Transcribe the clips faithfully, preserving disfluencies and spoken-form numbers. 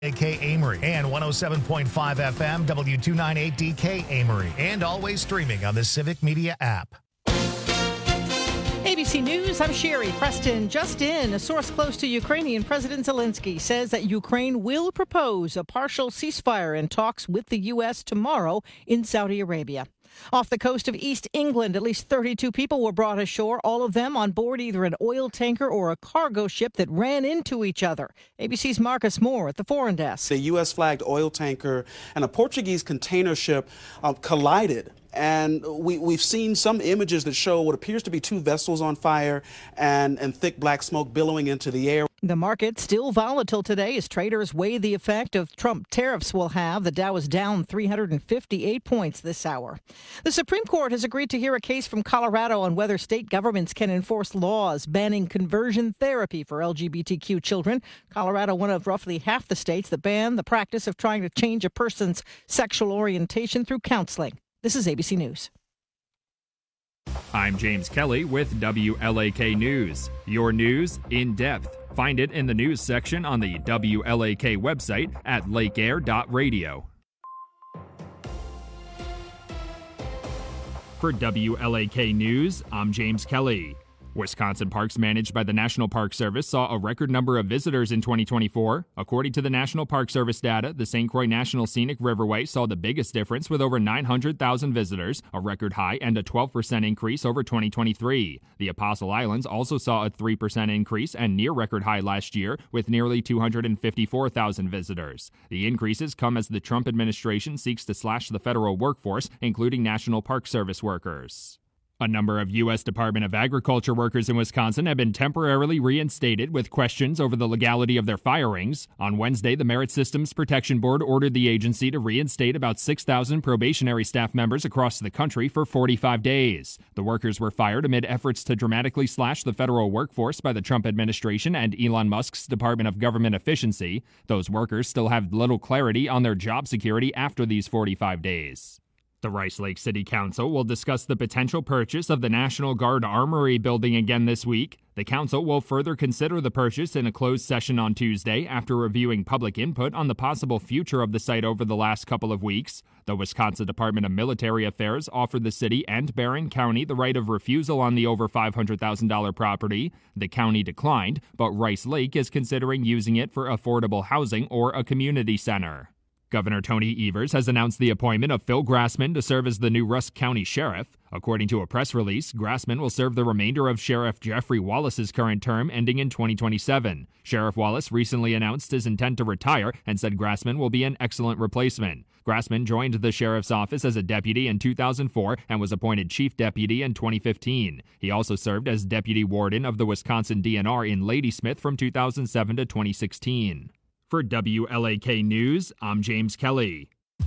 A K Amory and one oh seven point five F M W two ninety-eight D K Amory, and always streaming on the Civic Media app. A B C News, I'm Sherry Preston. Just in, a source close to Ukrainian President Zelensky says that Ukraine will propose a partial ceasefire in talks with the U S tomorrow in Saudi Arabia. Off the coast of East England, at least thirty-two people were brought ashore, all of them on board either an oil tanker or a cargo ship that ran into each other. A B C's Marcus Moore at the Foreign Desk. The U S-flagged oil tanker and a Portuguese container ship uh, collided. And we, we've seen some images that show what appears to be two vessels on fire and, and thick black smoke billowing into the air. The market still volatile today as traders weigh the effect of Trump tariffs will have. The Dow is down three hundred fifty-eight points this hour. The Supreme Court has agreed to hear a case from Colorado on whether state governments can enforce laws banning conversion therapy for L G B T Q children. Colorado, one of roughly half the states that ban the practice of trying to change a person's sexual orientation through counseling. This is A B C News. I'm James Kelly with W L A K News. Your news in depth. Find it in the news section on the W L A K website at lake air dot radio. For W L A K News, I'm James Kelly. Wisconsin parks managed by the National Park Service saw a record number of visitors in twenty twenty-four. According to the National Park Service data, the Saint Croix National Scenic Riverway saw the biggest difference with over nine hundred thousand visitors, a record high and a twelve percent increase over twenty twenty-three. The Apostle Islands also saw a three percent increase and near record high last year with nearly two hundred fifty-four thousand visitors. The increases come as the Trump administration seeks to slash the federal workforce, including National Park Service workers. A number of U S Department of Agriculture workers in Wisconsin have been temporarily reinstated with questions over the legality of their firings. On Wednesday, the Merit Systems Protection Board ordered the agency to reinstate about six thousand probationary staff members across the country for forty-five days. The workers were fired amid efforts to dramatically slash the federal workforce by the Trump administration and Elon Musk's Department of Government Efficiency. Those workers still have little clarity on their job security after these forty-five days. The Rice Lake City Council will discuss the potential purchase of the National Guard Armory building again this week. The council will further consider the purchase in a closed session on Tuesday after reviewing public input on the possible future of the site over the last couple of weeks. The Wisconsin Department of Military Affairs offered the city and Barron County the right of refusal on the over five hundred thousand dollars property. The county declined, but Rice Lake is considering using it for affordable housing or a community center. Governor Tony Evers has announced the appointment of Phil Grassman to serve as the new Rusk County Sheriff. According to a press release, Grassman will serve the remainder of Sheriff Jeffrey Wallace's current term, ending in twenty twenty-seven. Sheriff Wallace recently announced his intent to retire and said Grassman will be an excellent replacement. Grassman joined the sheriff's office as a deputy in two thousand four and was appointed chief deputy in twenty fifteen. He also served as deputy warden of the Wisconsin D N R in Ladysmith from two thousand seven to twenty sixteen. For W L A K News, I'm James Kelly.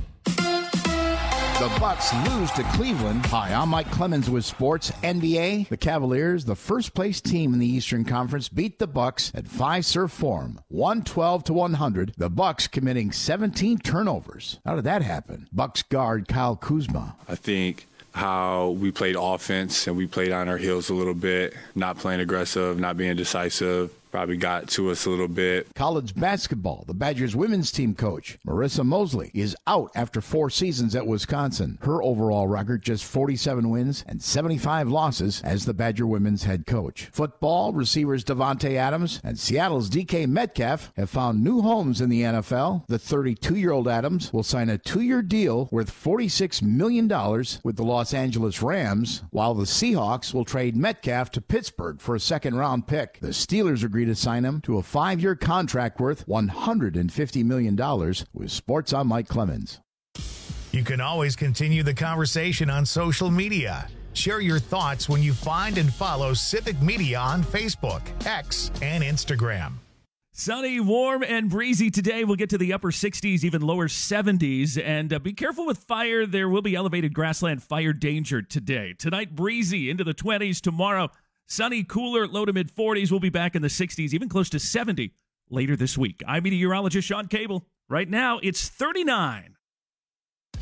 The Bucks lose to Cleveland. Hi, I'm Mike Clemens with Sports N B A. The Cavaliers, the first-place team in the Eastern Conference, beat the Bucks at Fiserv Forum, one twelve to one hundred. The Bucks committing seventeen turnovers. How did that happen? Bucks guard Kyle Kuzma. I think how we played offense and we played on our heels a little bit, not playing aggressive, not being decisive. Probably got to us a little bit. College basketball, the Badgers women's team coach, Marissa Mosley, is out after four seasons at Wisconsin. Her overall record, just forty-seven wins and seventy-five losses as the Badger women's head coach. Football, receivers Devontae Adams and Seattle's D K Metcalf have found new homes in the N F L. The thirty-two-year-old Adams will sign a two-year deal worth forty-six million dollars with the Los Angeles Rams, while the Seahawks will trade Metcalf to Pittsburgh for a second-round pick. The Steelers agreed to sign him to a five-year contract worth one hundred fifty million dollars. With Sports, I'm Mike Clemens. You can always continue the conversation on social media. Share your thoughts when you find and follow Civic Media on Facebook, X, and Instagram. Sunny, warm, and breezy today. We'll get to the upper sixties, even lower seventies. And uh, be careful with fire. There will be elevated grassland fire danger today. Tonight, breezy into the twenties. Tomorrow, sunny, cooler, low to mid-forties. We'll be back in the sixties, even close to seventy later this week. I'm meteorologist Sean Cable. Right now, it's thirty-nine.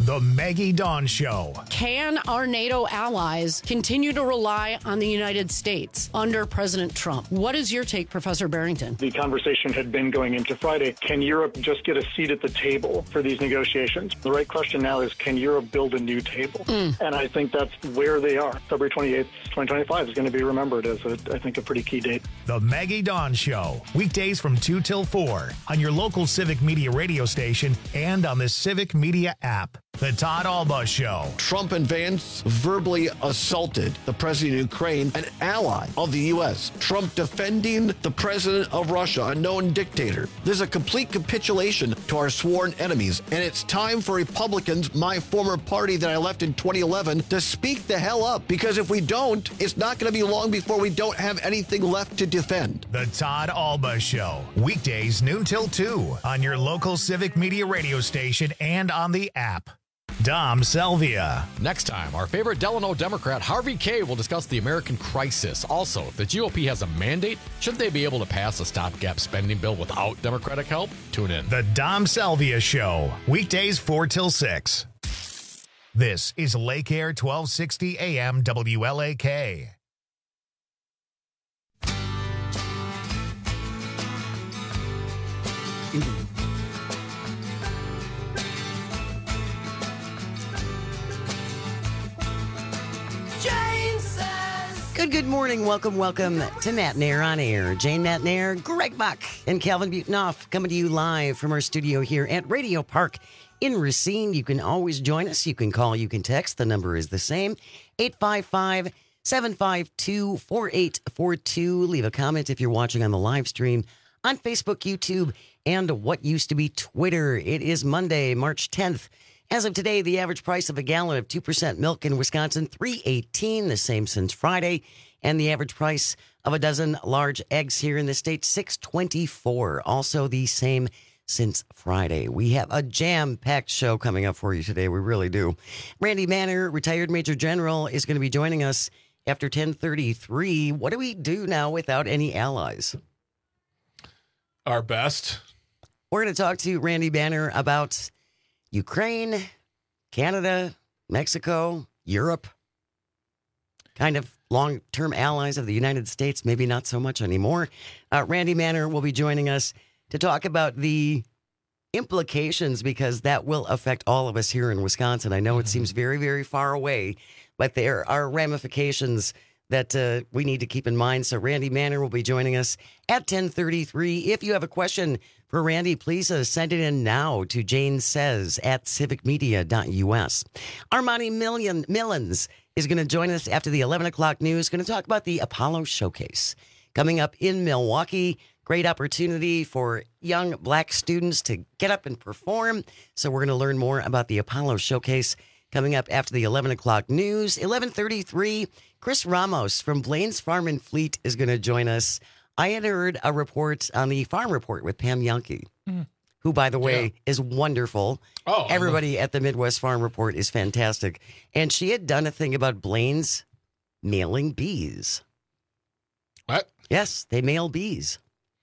The Maggie Dawn Show. Can our NATO allies continue to rely on the United States under President Trump? What is your take, Professor Barrington? The conversation had been going into Friday. Can Europe just get a seat at the table for these negotiations? The right question now is, can Europe build a new table? Mm. And I think that's where they are. February twenty-eighth, twenty twenty-five is going to be remembered as, a, I think, a pretty key date. The Maggie Dawn Show. Weekdays from two till four on your local Civic Media radio station and on the Civic Media app. The Todd Alba Show. Trump and Vance verbally assaulted the president of Ukraine, an ally of the U S. Trump defending the president of Russia, a known dictator. This is a complete capitulation to our sworn enemies. And it's time for Republicans, my former party that I left in twenty eleven, to speak the hell up. Because if we don't, it's not going to be long before we don't have anything left to defend. The Todd Alba Show. Weekdays noon till two on your local Civic Media radio station and on the app. Dom Selvia. Next time, our favorite Delano Democrat, Harvey Kaye, will discuss the American crisis. Also, if the G O P has a mandate, shouldn't they be able to pass a stopgap spending bill without Democratic help? Tune in. The Dom Selvia Show. Weekdays four till six. This is Lake Air twelve sixty A M W L A K. Good, good morning. Welcome, welcome to Matt Nair on Air. Jane Matt Nair, Greg Buck, and Calvin Butonoff coming to you live from our studio here at Radio Park in Racine. You can always join us. You can call, you can text. The number is the same, eight five five, seven five two, four eight four two. Leave a comment if you're watching on the live stream on Facebook, YouTube, and what used to be Twitter. It is Monday, March tenth. As of today, the average price of a gallon of two percent milk in Wisconsin, three eighteen, the same since Friday. And the average price of a dozen large eggs here in the state, six twenty-four, also the same since Friday. We have a jam-packed show coming up for you today. We really do. Randy Manner, retired Major General, is going to be joining us after ten thirty-three. What do we do now without any allies? Our best. We're going to talk to Randy Banner about Ukraine, Canada, Mexico, Europe, kind of long-term allies of the United States, maybe not so much anymore. Uh, Randy Manner will be joining us to talk about the implications, because that will affect all of us here in Wisconsin. I know it seems very, very far away, but there are ramifications that uh, we need to keep in mind. So Randy Manner will be joining us at ten thirty-three. If you have a question for Randy, please uh, send it in now to Jane Says at civic media dot u s. Armani Million, Millens is going to join us after the eleven o'clock news, going to talk about the Apollo Showcase coming up in Milwaukee. Great opportunity for young black students to get up and perform. So we're going to learn more about the Apollo Showcase coming up after the eleven o'clock news. eleven thirty-three, Chris Ramos from Blaine's Farm and Fleet is going to join us. I had heard a report on the Farm Report with Pam Yankee, mm. who, by the way, yeah. is wonderful. Oh, Everybody at the Midwest Farm Report is fantastic. And she had done a thing about Blaine's mailing bees. What? Yes, they mail bees.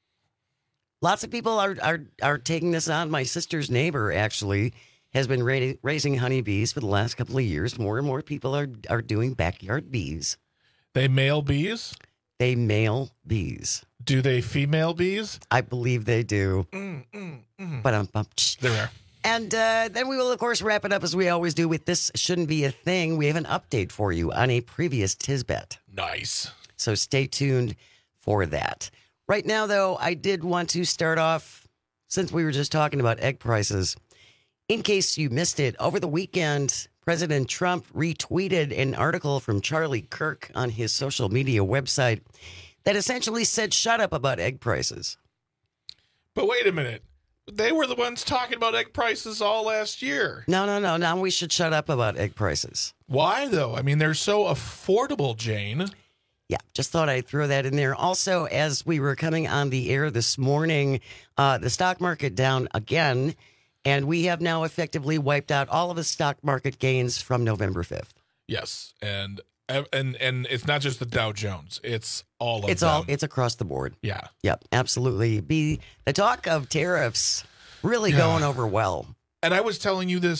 Lots of people are, are, are taking this on. My sister's neighbor, actually, has been ra- raising honeybees for the last couple of years. More and more people are, are doing backyard bees. They mail bees? They mail bees. Do they female bees? I believe they do. Mm, mm, mm. But um, They're rare. And uh, then we will, of course, wrap it up as we always do with This Shouldn't Be a Thing. We have an update for you on a previous Tisbet. Nice. So stay tuned for that. Right now, though, I did want to start off, since we were just talking about egg prices. In case you missed it, over the weekend, President Trump retweeted an article from Charlie Kirk on his social media website that essentially said, shut up about egg prices. But wait a minute. They were the ones talking about egg prices all last year. No, no, no. Now we should shut up about egg prices. Why, though? I mean, they're so affordable, Jane. Yeah, just thought I'd throw that in there. Also, as we were coming on the air this morning, uh, the stock market down again. And we have now effectively wiped out all of the stock market gains from November fifth. Yes, and and and it's not just the Dow Jones; it's all of it's them. all it's across the board. Yeah, yep, absolutely. Be the talk of tariffs really yeah. going over well. And I was telling you this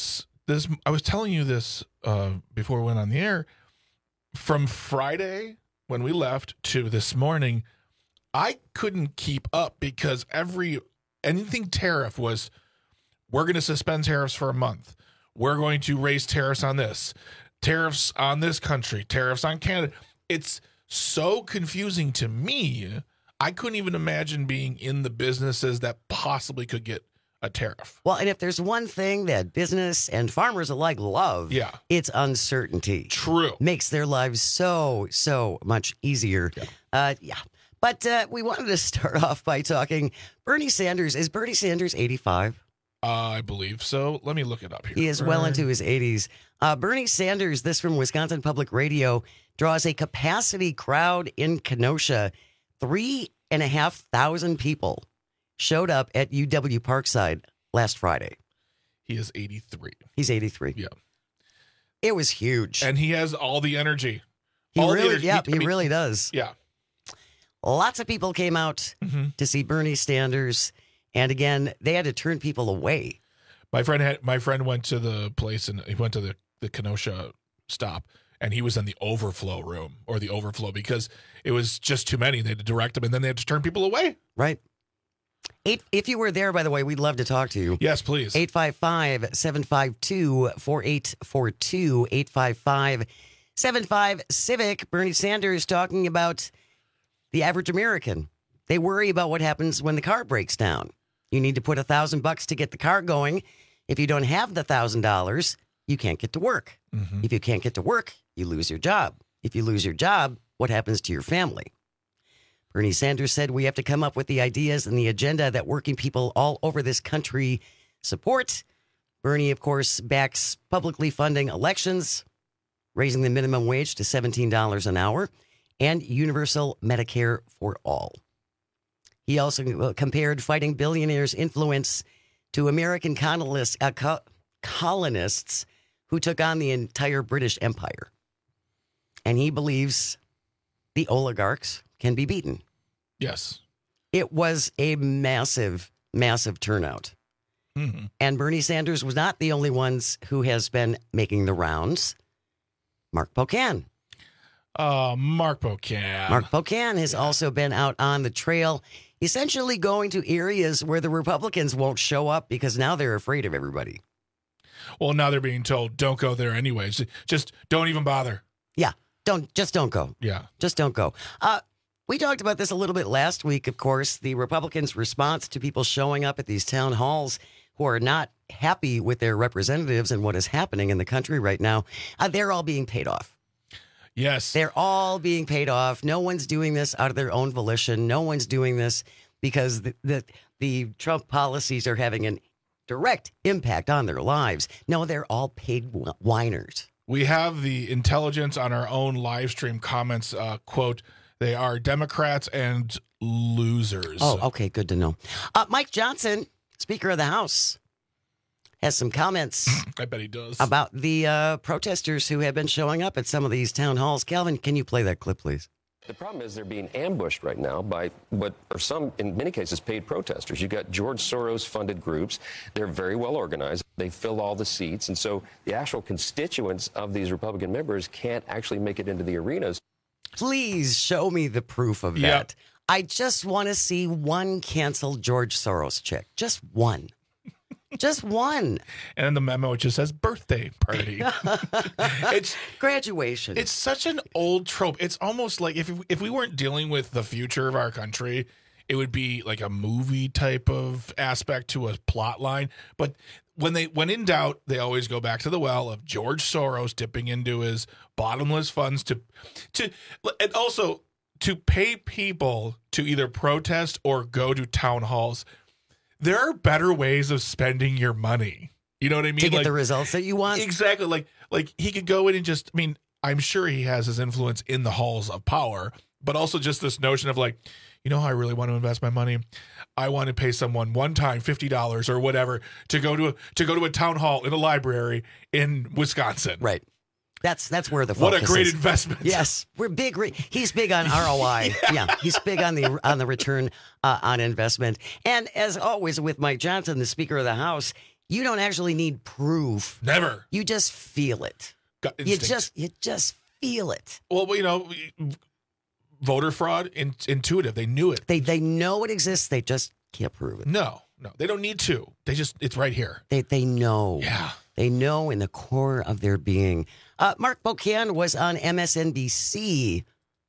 this I was telling you this uh, before we went on the air. From Friday when we left to this morning, I couldn't keep up because every anything tariff was, we're going to suspend tariffs for a month. We're going to raise tariffs on this, tariffs on this country, tariffs on Canada. It's so confusing to me. I couldn't even imagine being in the businesses that possibly could get a tariff. Well, and if there's one thing that business and farmers alike love, yeah. it's uncertainty. True. Makes their lives so, so much easier. Yeah. Uh, yeah. But uh, we wanted to start off by talking Bernie Sanders. Is Bernie Sanders eighty-five? Uh, I believe so. Let me look it up here. He is well into his eighties. Uh, Bernie Sanders, this from Wisconsin Public Radio, draws a capacity crowd in Kenosha. Three and a half thousand people showed up at U W Parkside last Friday. He is eighty-three. He's eighty-three. Yeah. It was huge. And he has all the energy. He all really, the energy. yeah, he, he I mean, really does. Yeah. Lots of people came out mm-hmm. to see Bernie Sanders. And again, they had to turn people away. My friend had my friend went to the place and he went to the, the Kenosha stop, and he was in the overflow room or the overflow because it was just too many. They had to direct them, and then they had to turn people away. Right. Eight, if you were there, by the way, we'd love to talk to you. Yes, please. eight five five, seven five two, four eight four two, eight five five, seven five Civic. Bernie Sanders talking about the average American. They worry about what happens when the car breaks down. You need to put a thousand bucks to get the car going. If you don't have the thousand dollars, you can't get to work. Mm-hmm. If you can't get to work, you lose your job. If you lose your job, what happens to your family? Bernie Sanders said we have to come up with the ideas and the agenda that working people all over this country support. Bernie, of course, backs publicly funding elections, raising the minimum wage to seventeen dollars an hour, and universal Medicare for all. He also compared fighting billionaires' influence to American colonists, uh, co- colonists who took on the entire British Empire. And he believes the oligarchs can be beaten. Yes. It was a massive, massive turnout. Mm-hmm. And Bernie Sanders was not the only ones who has been making the rounds. Mark Pocan. Uh, Mark Pocan. Mark Pocan has yeah. also been out on the trail, essentially going to areas where the Republicans won't show up because now they're afraid of everybody. Well, now they're being told, don't go there anyways. Just don't even bother. Yeah. Don't, just don't go. Yeah. Just don't go. Uh, we talked about this a little bit last week, of course, the Republicans' response to people showing up at these town halls who are not happy with their representatives and what is happening in the country right now. Uh, they're all being paid off. Yes. They're all being paid off. No one's doing this out of their own volition. No one's doing this because the, the, the Trump policies are having a direct impact on their lives. No, they're all paid whiners. We have the intelligence on our own live stream comments, uh, quote, they are Democrats and losers. Oh, okay. Good to know. Uh, Mike Johnson, Speaker of the House, has some comments. I bet he does. About the uh, protesters who have been showing up at some of these town halls. Calvin, can you play that clip, please? The problem is they're being ambushed right now by what are some, in many cases, paid protesters. You've got George Soros-funded groups. They're very well organized. They fill all the seats. And so the actual constituents of these Republican members can't actually make it into the arenas. Please show me the proof of yep. that. I just want to see one canceled George Soros chick. Just one. Just one. And in the memo, it just says birthday party. It's graduation. It's such an old trope. It's almost like if if we weren't dealing with the future of our country, it would be like a movie type of aspect to a plot line. But when they when in doubt, they always go back to the well of George Soros dipping into his bottomless funds to to and also to pay people to either protest or go to town halls. There are better ways of spending your money. You know what I mean? To get like, the results that you want. Exactly. Like, like he could go in and just, I mean, I'm sure he has his influence in the halls of power, but also just this notion of like, you know how I really want to invest my money? I want to pay someone one time fifty dollars or whatever to go to a, to go to a town hall in a library in Wisconsin. Right. That's that's where the focus what a great is. investment. Yes, we're big. Re- he's big on R O I. yeah. yeah, he's big on the on the return uh, on investment. And as always with Mike Johnson, the Speaker of the House, You don't actually need proof. Never. You just feel it. Gut You instinct. just you just feel it. Well, you know, voter fraud, in, intuitive. They knew it. They they know it exists. They just can't prove it. No, no, they don't need to. They just, it's right here. They they know. Yeah. They know in the core of their being. Uh, Mark Bocan was on M S N B C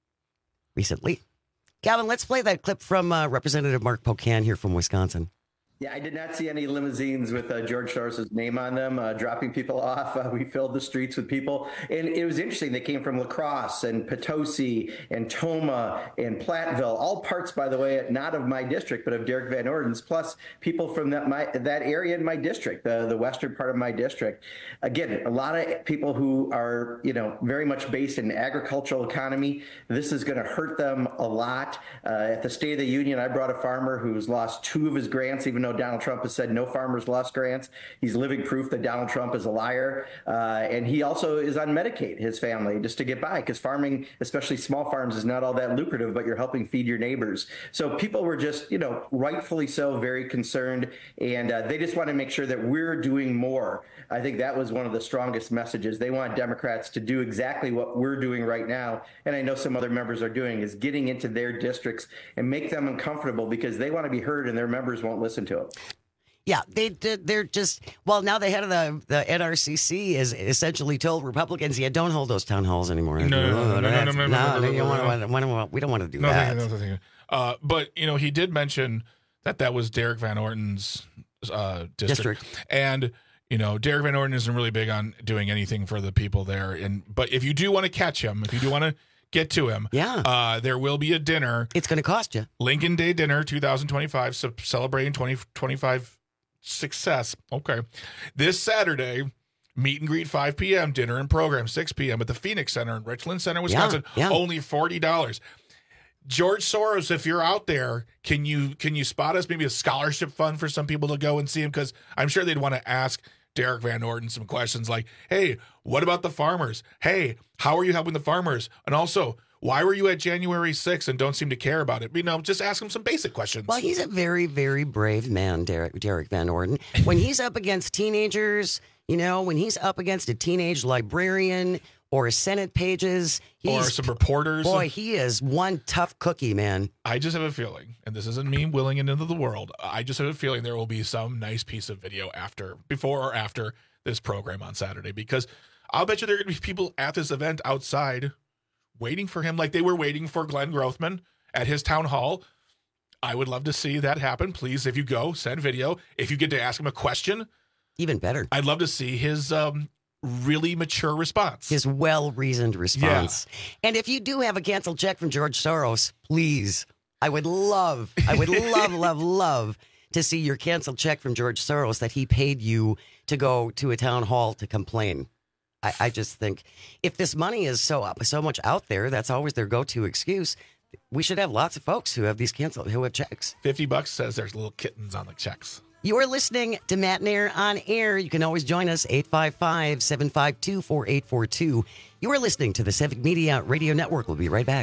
recently. Calvin, let's play that clip from uh, Representative Mark Bocan here from Wisconsin. Yeah, I did not see any limousines with uh, George Soros' name on them, uh, dropping people off. Uh, we filled the streets with people. And it was interesting. They came from La Crosse and Potosi and Toma and Platteville, all parts, by the way, not of my district, but of Derek Van Orden's, plus people from that my that area in my district, the, the western part of my district. Again, a lot of people who are, you know, very much based in agricultural economy. This is going to hurt them a lot. Uh, at the State of the Union, I brought a farmer who's lost two of his grants, even though Donald Trump has said no farmers lost grants. He's living proof that Donald Trump is a liar. Uh, and he also is on Medicaid, his family, just to get by, because farming, especially small farms, is not all that lucrative, but you're helping feed your neighbors. So people were just, you know, rightfully so, very concerned. And uh, they just want to make sure that we're doing more. I think that was one of the strongest messages. They want Democrats to do exactly what we're doing right now. And I know some other members are doing, is getting into their districts and make them uncomfortable, because they want to be heard and their members won't listen to them. Yeah, they they're just well now the head of the, the N R C C is essentially told Republicans, yeah, don't hold those town halls anymore. No, no, no, no, no, no, no, no, no, no, you no, want no. to, we don't want to do No, that. thank you, no, thank you. Uh, but, you know, he did mention that that was Derek Van Orden's uh, district. District. And, you know, Derek Van Orden isn't really big on doing anything for the people there. And But if you do want to catch him, if you do want to get to him, yeah, uh, there will be a dinner. It's going to cost you. Lincoln Day dinner two thousand twenty-five, so celebrating twenty twenty-five success. Okay. This Saturday, meet and greet five p.m., dinner and program six p.m. at the Phoenix Center in Richland Center, Wisconsin. Yeah, yeah. Only forty dollars. George Soros, if you're out there, can you can you spot us maybe a scholarship fund for some people to go and see him? Because I'm sure they'd want to ask Derek Van Orden some questions like, hey, what about the farmers? Hey, how are you helping the farmers? And also, why were you at January sixth and don't seem to care about it? You know, just ask him some basic questions. Well, he's a very, very brave man, Derek, Derek Van Orden. When he's up against teenagers, you know, when he's up against a teenage librarian or Senate pages, he's, or some reporters. Boy, he is one tough cookie, man. I just have a feeling, and this isn't me willing it into the world, I just have a feeling there will be some nice piece of video after, before or after this program on Saturday, because I'll bet you there are going to be people at this event outside waiting for him like they were waiting for Glenn Grothman at his town hall. I would love to see that happen. Please, if you go, send video. If you get to ask him a question, even better. I'd love to see his um, really mature response. His well-reasoned response. Yeah. And if you do have a canceled check from George Soros, please, I would love, I would love, love, love to see your canceled check from George Soros that he paid you to go to a town hall to complain. I, I just think if this money is so up, so much out there, that's always their go-to excuse. We should have lots of folks who have these canceled, who have checks. fifty bucks says there's little kittens on the checks. You are listening to Matt and Air on Air. You can always join us, eight five five, seven five two, four eight four two. You are listening to the Civic Media Radio Network. We'll be right back.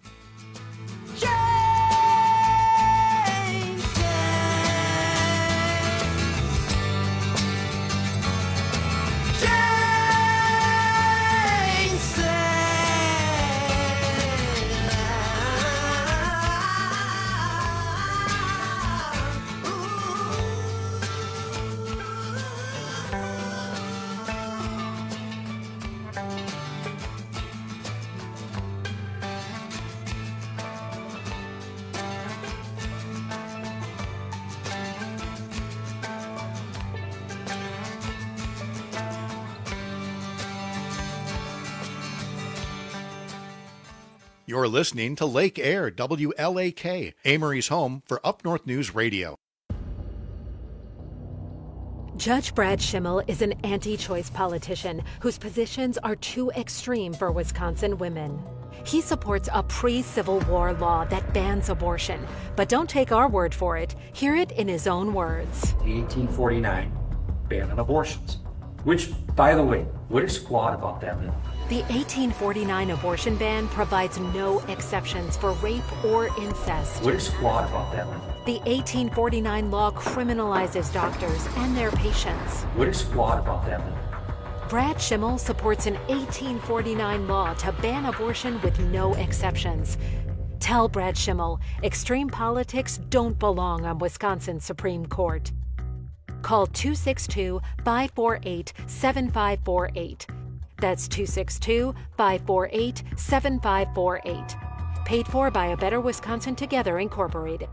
You're listening to Lake Air, W L A K, Amory's home for Up North News Radio. Judge Brad Schimmel is an anti-choice politician whose positions are too extreme for Wisconsin women. He supports a pre-Civil War law that bans abortion, but don't take our word for it. Hear it in his own words. The eighteen forty-nine ban on abortions, which, by the way, what is flawed about that bill? The eighteen forty-nine abortion ban provides no exceptions for rape or incest. What is flawed about that? The eighteen forty-nine law criminalizes doctors and their patients. What is flawed about that? Brad Schimmel supports an eighteen forty-nine law to ban abortion with no exceptions. Tell Brad Schimmel extreme politics don't belong on Wisconsin's Supreme Court. Call two six two, five four eight, seven five four eight. That's two six two, five four eight, seven five four eight. Paid for by A Better Wisconsin Together, Incorporated.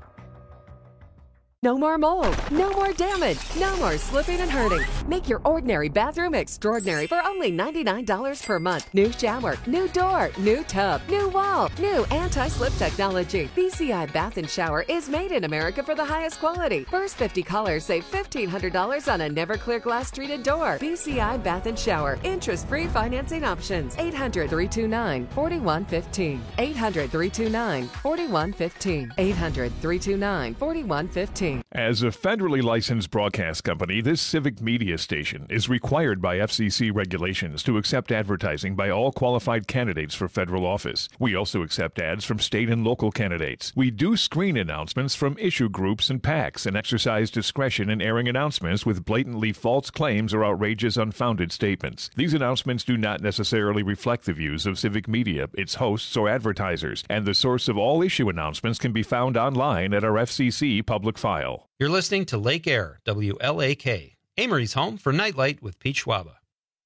No more mold, no more damage, no more slipping and hurting. Make your ordinary bathroom extraordinary for only ninety-nine dollars per month. New shower, new door, new tub, new wall, new anti-slip technology. B C I Bath and Shower is made in America for the highest quality. First fifty callers save fifteen hundred dollars on a never clear glass treated door. B C I Bath and Shower. Interest-free financing options. eight hundred, three two nine, four one one five. eight hundred, three two nine, four one one five. eight hundred, three two nine, four one one five. As a federally licensed broadcast company, this civic media station is required by F C C regulations to accept advertising by all qualified candidates for federal office. We also accept ads from state and local candidates. We do screen announcements from issue groups and PACs and exercise discretion in airing announcements with blatantly false claims or outrageous unfounded statements. These announcements do not necessarily reflect the views of civic media, its hosts, or advertisers, and the source of all issue announcements can be found online at our F C C public file. You're listening to Lake Air, W L A K, Amory's home for Nightlight with Pete Schwaba.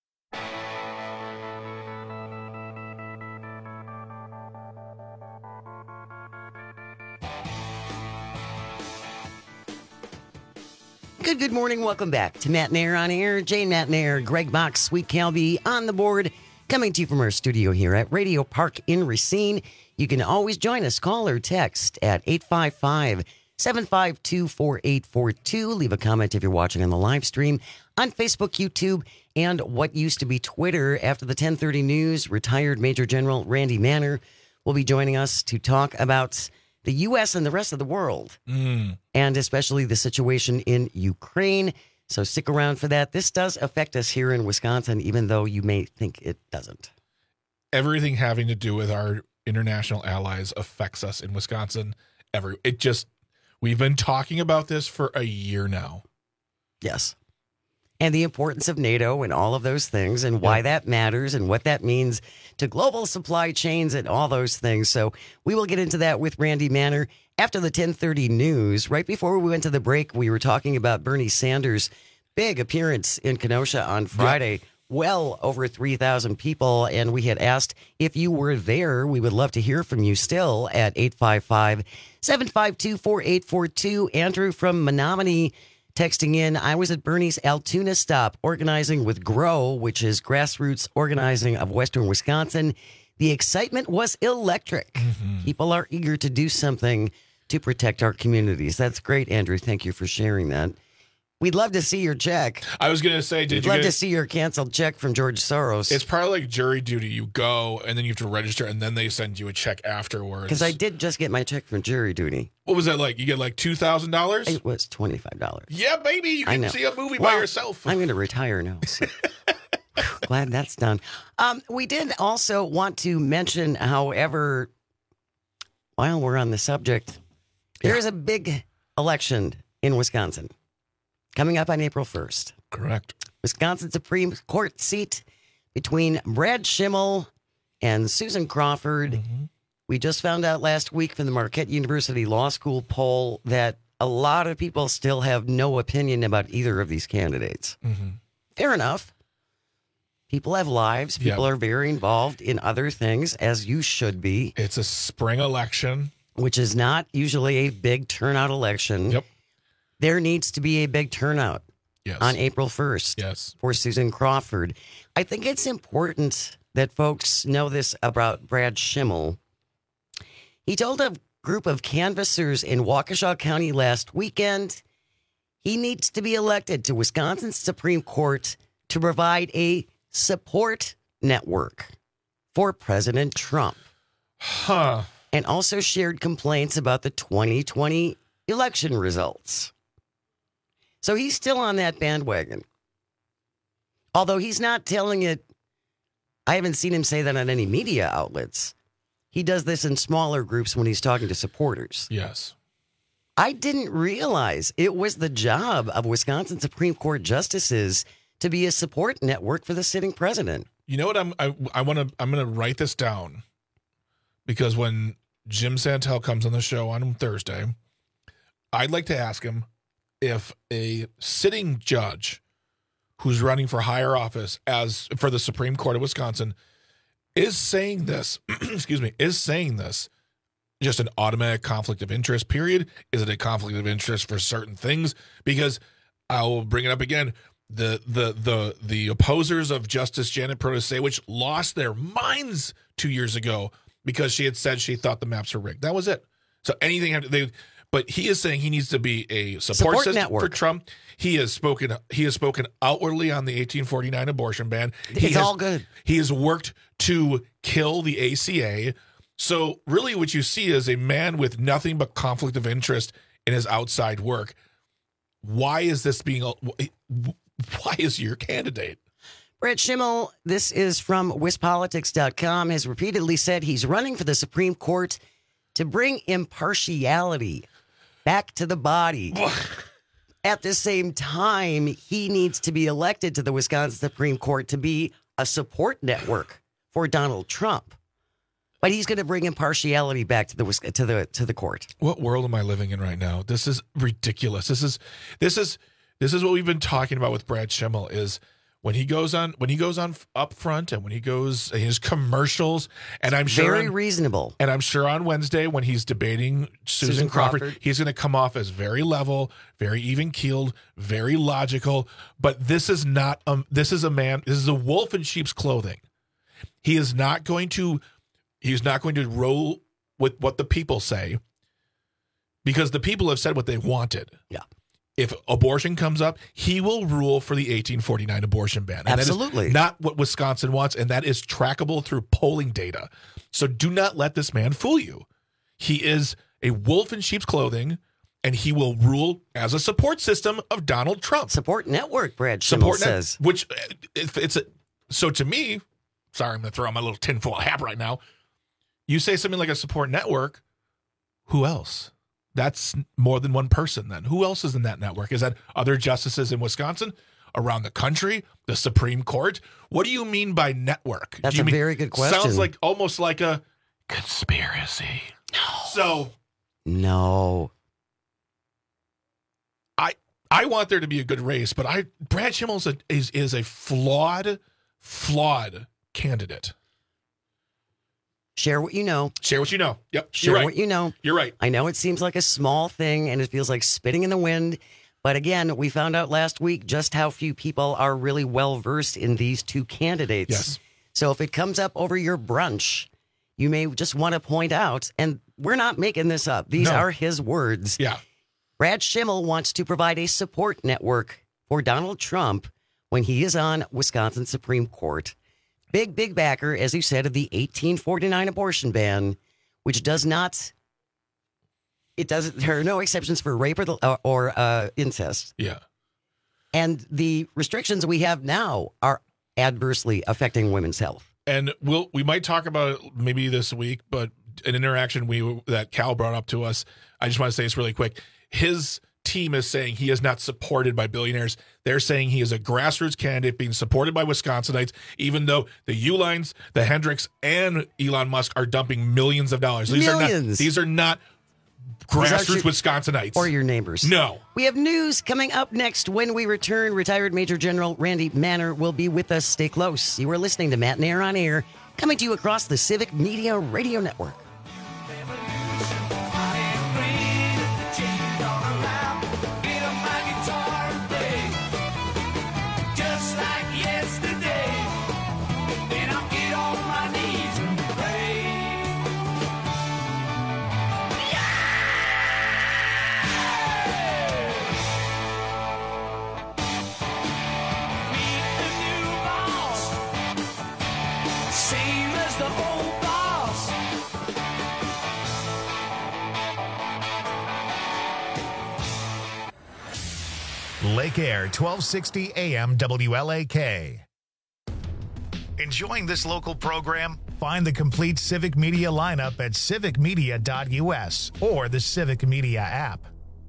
Good, good morning. Welcome back to Matt Nair on Air. Jane Matt Nair, Greg Box, Sweet Calby on the board, coming to you from our studio here at Radio Park in Racine. You can always join us. Call or text at eight five five, seven five two, four eight four two. Leave a comment if you're watching on the live stream on Facebook, YouTube, and what used to be Twitter. After the ten thirty news, retired Major General Randy Manner will be joining us to talk about the U S and the rest of the world, Mm. and especially the situation in Ukraine. So stick around for that. This does affect us here in Wisconsin, even though you may think it doesn't. Everything having to do with our international allies affects us in Wisconsin. Every it just we've been talking about this for a year now. Yes. And the importance of NATO and all of those things and why that matters and what that means to global supply chains and all those things. So we will get into that with Randy Manner after the ten thirty news. Right before we went to the break, we were talking about Bernie Sanders' big appearance in Kenosha on Friday. Yep. Well over three thousand people. And we had asked if you were there. We would love to hear from you still at eight five five, seven five two, four eight four two. Andrew from Menominee texting in, I was at Bernie's Altoona stop organizing with GROW, which is Grassroots Organizing of Western Wisconsin. The excitement was electric. Mm-hmm. People are eager to do something to protect our communities. That's great, Andrew. Thank you for sharing that. We'd love to see your check. I was going to say, did We'd you love get, to see your canceled check from George Soros. It's probably like jury duty. You go and then you have to register and then they send you a check afterwards. Because I did just get my check from jury duty. What was that like? You get like two thousand dollars? It was twenty-five dollars. Yeah, baby. You can see a movie well, by yourself. I'm going to retire now. So. Glad that's done. Um, we did also want to mention, however, while we're on the subject, there is a big election in Wisconsin coming up on April first. Correct. Wisconsin Supreme Court seat between Brad Schimmel and Susan Crawford. Mm-hmm. We just found out last week from the Marquette University Law School poll that a lot of people still have no opinion about either of these candidates. Mm-hmm. Fair enough. People have lives. People yep. are very involved in other things, as you should be. It's a spring election. Which is not usually a big turnout election. Yep. There needs to be a big turnout yes. on April first yes. for Susan Crawford. I think it's important that folks know this about Brad Schimmel. He told a group of canvassers in Waukesha County last weekend he needs to be elected to Wisconsin's Supreme Court to provide a support network for President Trump. Huh. And also shared complaints about the twenty twenty election results. So he's still on that bandwagon. Although he's not telling it I haven't seen him say that on any media outlets. He does this in smaller groups when he's talking to supporters. Yes. I didn't realize it was the job of Wisconsin Supreme Court justices to be a support network for the sitting president. You know what? I'm I, I want to I'm going to write this down, because when Jim Santel comes on the show on Thursday, I'd like to ask him if a sitting judge who's running for higher office as for the Supreme Court of Wisconsin is saying this, excuse me, is saying this just an automatic conflict of interest, period? Is it a conflict of interest for certain things? Because I will bring it up again. The the the the opposers of Justice Janet Protasiewicz lost their minds two years ago because she had said she thought the maps were rigged. That was it. So anything had to, they but he is saying he needs to be a support, Support system network. for Trump. He has spoken he has spoken outwardly on the eighteen forty-nine abortion ban. It's he has, all good. He has worked to kill the A C A. So really what you see is a man with nothing but conflict of interest in his outside work. Why is this being why is your candidate? Brett Schimmel, this is from wispolitics dot com, has repeatedly said he's running for the Supreme Court to bring impartiality back to the body. At the same time, he needs to be elected to the Wisconsin Supreme Court to be a support network for Donald Trump. But he's going to bring impartiality back to the to the to the court. What world am I living in right now? This is ridiculous. This is this is this is what we've been talking about with Brad Schimmel is when he goes on when he goes on up front and when he goes his commercials, and I'm sure Very on, reasonable. And I'm sure on Wednesday when he's debating Susan, Susan Crawford, Crawford. he's going to come off as very level, very even keeled, very logical. But this is not um this is a man. This is a wolf in sheep's clothing. He is not going to. He's not going to roll with what the people say, because the people have said what they wanted. Yeah. If abortion comes up, he will rule for the eighteen forty-nine abortion ban. And Absolutely. That is not what Wisconsin wants, and that is trackable through polling data. So do not let this man fool you. He is a wolf in sheep's clothing, and he will rule as a support system of Donald Trump. Support network, Brad Schimmel Support net- says. Which, if it's a, so to me, sorry, I'm going to throw on my little tinfoil hat right now. You say something like a support network, who else? That's more than one person then. Who else is in that network? Is that other justices in Wisconsin, around the country, the Supreme Court? What do you mean by network? That's Do you a mean, very good question. Sounds like almost like a conspiracy. No. So No. I I want there to be a good race, but I Brad Schimmel is a, is, is a flawed, flawed candidate. Share what you know. Share what you know. Yep. Share You're right. what you know. You're right. I know it seems like a small thing and it feels like spitting in the wind. But again, we found out last week just how few people are really well versed in these two candidates. Yes. So if it comes up over your brunch, you may just want to point out, and we're not making this up. These No. are his words. Yeah. Brad Schimmel wants to provide a support network for Donald Trump when he is on Wisconsin Supreme Court. Big, big backer, as you said, of the eighteen forty-nine abortion ban, which does not, it doesn't, there are no exceptions for rape or, the, or, or uh, incest. Yeah. And the restrictions we have now are adversely affecting women's health. And we'll we might talk about it maybe this week, but an interaction we that Cal brought up to us. I just want to say this really quick. His team is saying he is not supported by billionaires. They're saying he is a grassroots candidate being supported by Wisconsinites, even though the Uihleins, the Hendricks, and Elon Musk are dumping millions of dollars. These are not Millions. these are not These are grassroots your- Wisconsinites. Or your neighbors. No. We have news coming up next when we return. Retired Major General Randy Manner will be with us. Stay close. You are listening to Matt and Air on Air, coming to you across the Civic Media Radio Network. Same as the old boss. Lake Air, twelve sixty A M W L A K. Enjoying this local program? Find the complete Civic Media lineup at civic media dot u s or the Civic Media app.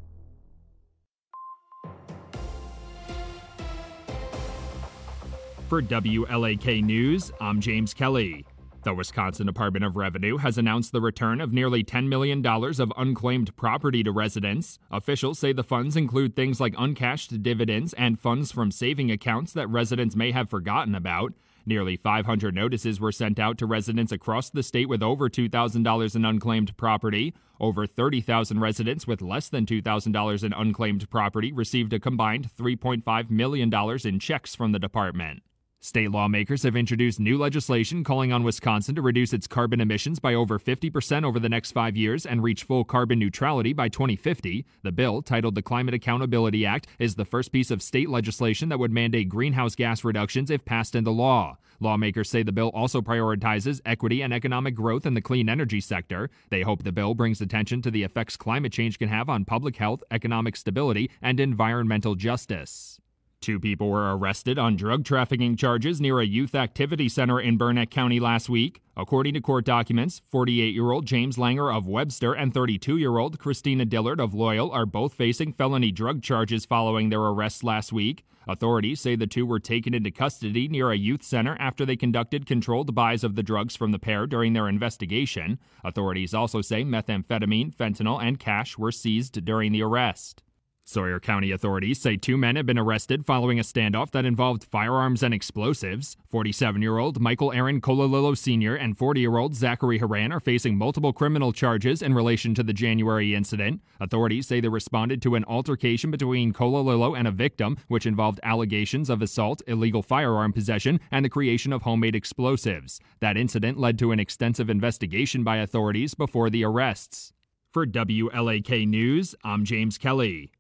For W L A K News, I'm James Kelly. The Wisconsin Department of Revenue has announced the return of nearly ten million dollars of unclaimed property to residents. Officials say the funds include things like uncashed dividends and funds from saving accounts that residents may have forgotten about. Nearly five hundred notices were sent out to residents across the state with over two thousand dollars in unclaimed property. Over thirty thousand residents with less than two thousand dollars in unclaimed property received a combined three point five million dollars in checks from the department. State lawmakers have introduced new legislation calling on Wisconsin to reduce its carbon emissions by over fifty percent over the next five years and reach full carbon neutrality by twenty fifty. The bill, titled the Climate Accountability Act, is the first piece of state legislation that would mandate greenhouse gas reductions if passed into law. Lawmakers say the bill also prioritizes equity and economic growth in the clean energy sector. They hope the bill brings attention to the effects climate change can have on public health, economic stability, and environmental justice. Two people were arrested on drug trafficking charges near a youth activity center in Burnett County last week. According to court documents, forty-eight-year-old James Langer of Webster and thirty-two-year-old Christina Dillard of Loyal are both facing felony drug charges following their arrests last week. Authorities say the two were taken into custody near a youth center after they conducted controlled buys of the drugs from the pair during their investigation. Authorities also say methamphetamine, fentanyl, and cash were seized during the arrest. Sawyer County authorities say two men have been arrested following a standoff that involved firearms and explosives. forty-seven-year-old Michael Aaron Cololillo Senior and forty-year-old Zachary Haran are facing multiple criminal charges in relation to the January incident. Authorities say they responded to an altercation between Cololillo and a victim, which involved allegations of assault, illegal firearm possession, and the creation of homemade explosives. That incident led to an extensive investigation by authorities before the arrests. For W L A K News, I'm James Kelly.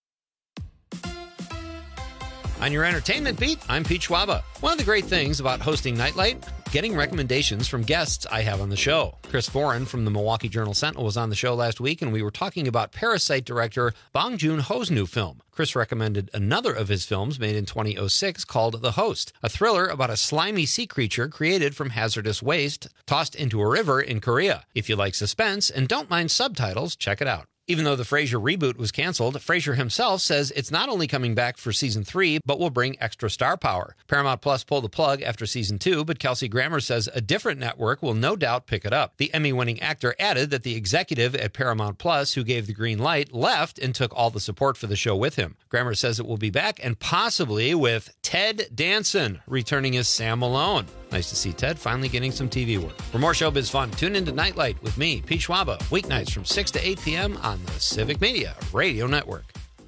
On your entertainment beat, I'm Pete Schwaba. One of the great things about hosting Nightlight, getting recommendations from guests I have on the show. Chris Foran from the Milwaukee Journal-Sentinel was on the show last week, and we were talking about Parasite director Bong Joon-ho's new film. Chris recommended another of his films made in twenty oh six called The Host, a thriller about a slimy sea creature created from hazardous waste tossed into a river in Korea. If you like suspense and don't mind subtitles, check it out. Even though the Frasier reboot was canceled, Frasier himself says it's not only coming back for season three, but will bring extra star power. Paramount Plus pulled the plug after season two, but Kelsey Grammer says a different network will no doubt pick it up. The Emmy-winning actor added that the executive at Paramount Plus who gave the green light left and took all the support for the show with him. Grammer says it will be back and possibly with Ted Danson returning as Sam Malone. Nice to see Ted finally getting some T V work. For more showbiz fun, tune into Nightlight with me, Pete Schwaba, weeknights from six to eight p.m. on the Civic Media Radio Network.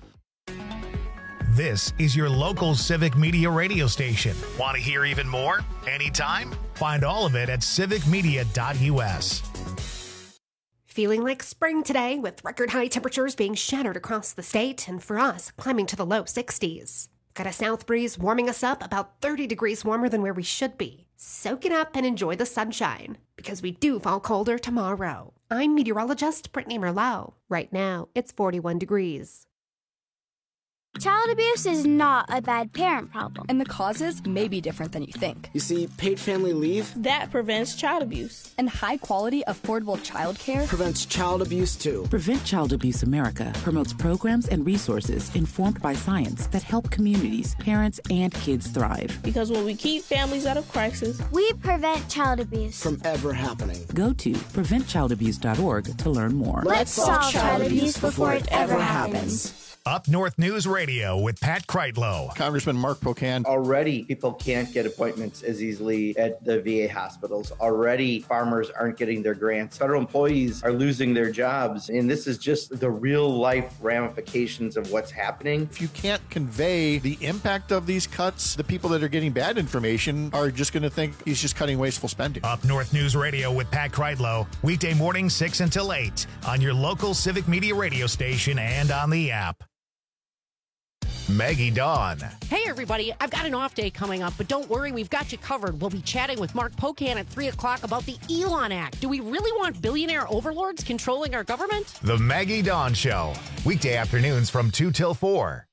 This is your local Civic Media radio station. Want to hear even more? Anytime? Find all of it at civic media dot u s. Feeling like spring today with record high temperatures being shattered across the state and for us climbing to the low sixties. Got a south breeze warming us up about thirty degrees warmer than where we should be. Soak it up and enjoy the sunshine because we do fall colder tomorrow. I'm meteorologist Brittany Merlot. Right now, it's forty-one degrees. Child abuse is not a bad parent problem. And the causes may be different than you think. You see, paid family leave that prevents child abuse. And high-quality, affordable child care prevents child abuse, too. Prevent Child Abuse America promotes programs and resources informed by science that help communities, parents, and kids thrive. Because when we keep families out of crisis, we prevent child abuse from ever happening. Go to prevent child abuse dot org to learn more. Let's solve child abuse before it ever happens. Up North News Radio with Pat Kreitlow. Congressman Mark Pocan. Already, people can't get appointments as easily at the V A hospitals. Already, farmers aren't getting their grants. Federal employees are losing their jobs. And this is just the real life ramifications of what's happening. If you can't convey the impact of these cuts, the people that are getting bad information are just going to think he's just cutting wasteful spending. Up North News Radio with Pat Kreitlow. Weekday mornings six until eight on your local Civic Media radio station and on the app. Maggie Dawn. Hey, everybody. I've got an off day coming up, but don't worry, we've got you covered. We'll be chatting with Mark Pocan at three o'clock about the Elon Act. Do we really want billionaire overlords controlling our government? The Maggie Dawn Show. Weekday afternoons from two till four.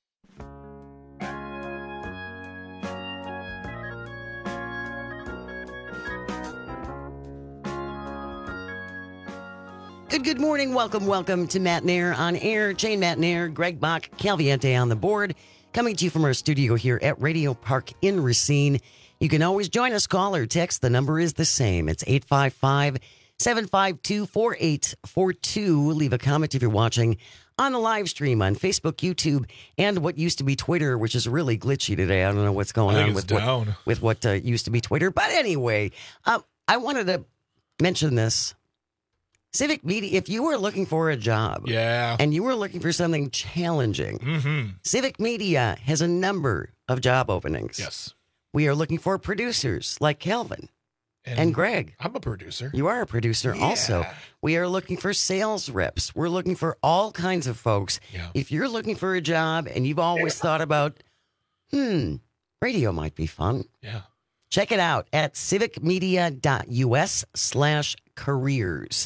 Good, good morning. Welcome, welcome to Matt Nair on air. Jane Matt Nair, Greg Bach, Calviente on the board. Coming to you from our studio here at Radio Park in Racine. You can always join us, call or text. The number is the same. It's eight five five, seven five two, four eight four two. Leave a comment if you're watching on the live stream on Facebook, YouTube, and what used to be Twitter, which is really glitchy today. I don't know what's going I think on it's with down. what, with what uh, used to be Twitter. But anyway, uh, I wanted to mention this. Civic Media, if you were looking for a job yeah. and you were looking for something challenging, mm-hmm. Civic Media has a number of job openings. Yes. We are looking for producers like Calvin and, And Greg. I'm a producer. You are a producer Yeah. also. We are looking for sales reps. We're looking for all kinds of folks. Yeah. If you're looking for a job and you've always thought about, hmm, radio might be fun. Yeah. Check it out at civicmedia.us slash careers.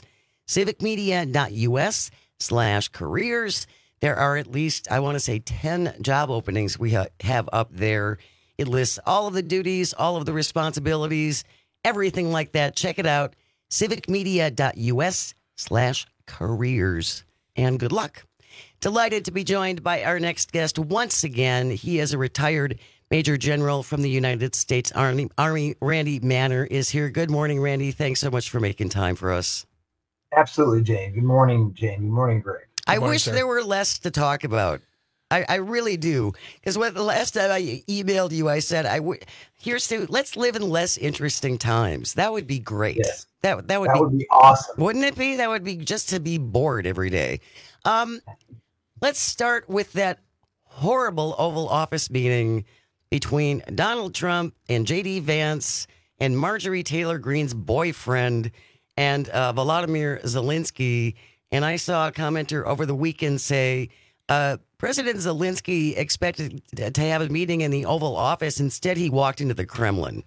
civicmedia.us slash careers. There are at least, I want to say, ten job openings we ha- have up there. It lists all of the duties, all of the responsibilities, everything like that. Check it out. civicmedia.us slash careers. And good luck. Delighted to be joined by our next guest once again. He is a retired Major General from the United States Army. Army Randy Manner is here. Good morning, Randy. Thanks so much for making time for us. Absolutely, Jane. Good morning, Jane. Good morning, Greg. I morning, wish sir. there were less to talk about. I, I really do. Because when the last time I emailed you, I said, "I w- here's to let's live in less interesting times." That would be great. Yes. That that would That be, would be awesome. Wouldn't it be? That would be just to be bored every day. Um, let's start with that horrible Oval Office meeting between Donald Trump and J D Vance and Marjorie Taylor Greene's boyfriend and uh, Volodymyr Zelensky. And I saw a commenter over the weekend say, uh, President Zelensky expected to have a meeting in the Oval Office. Instead, he walked into the Kremlin.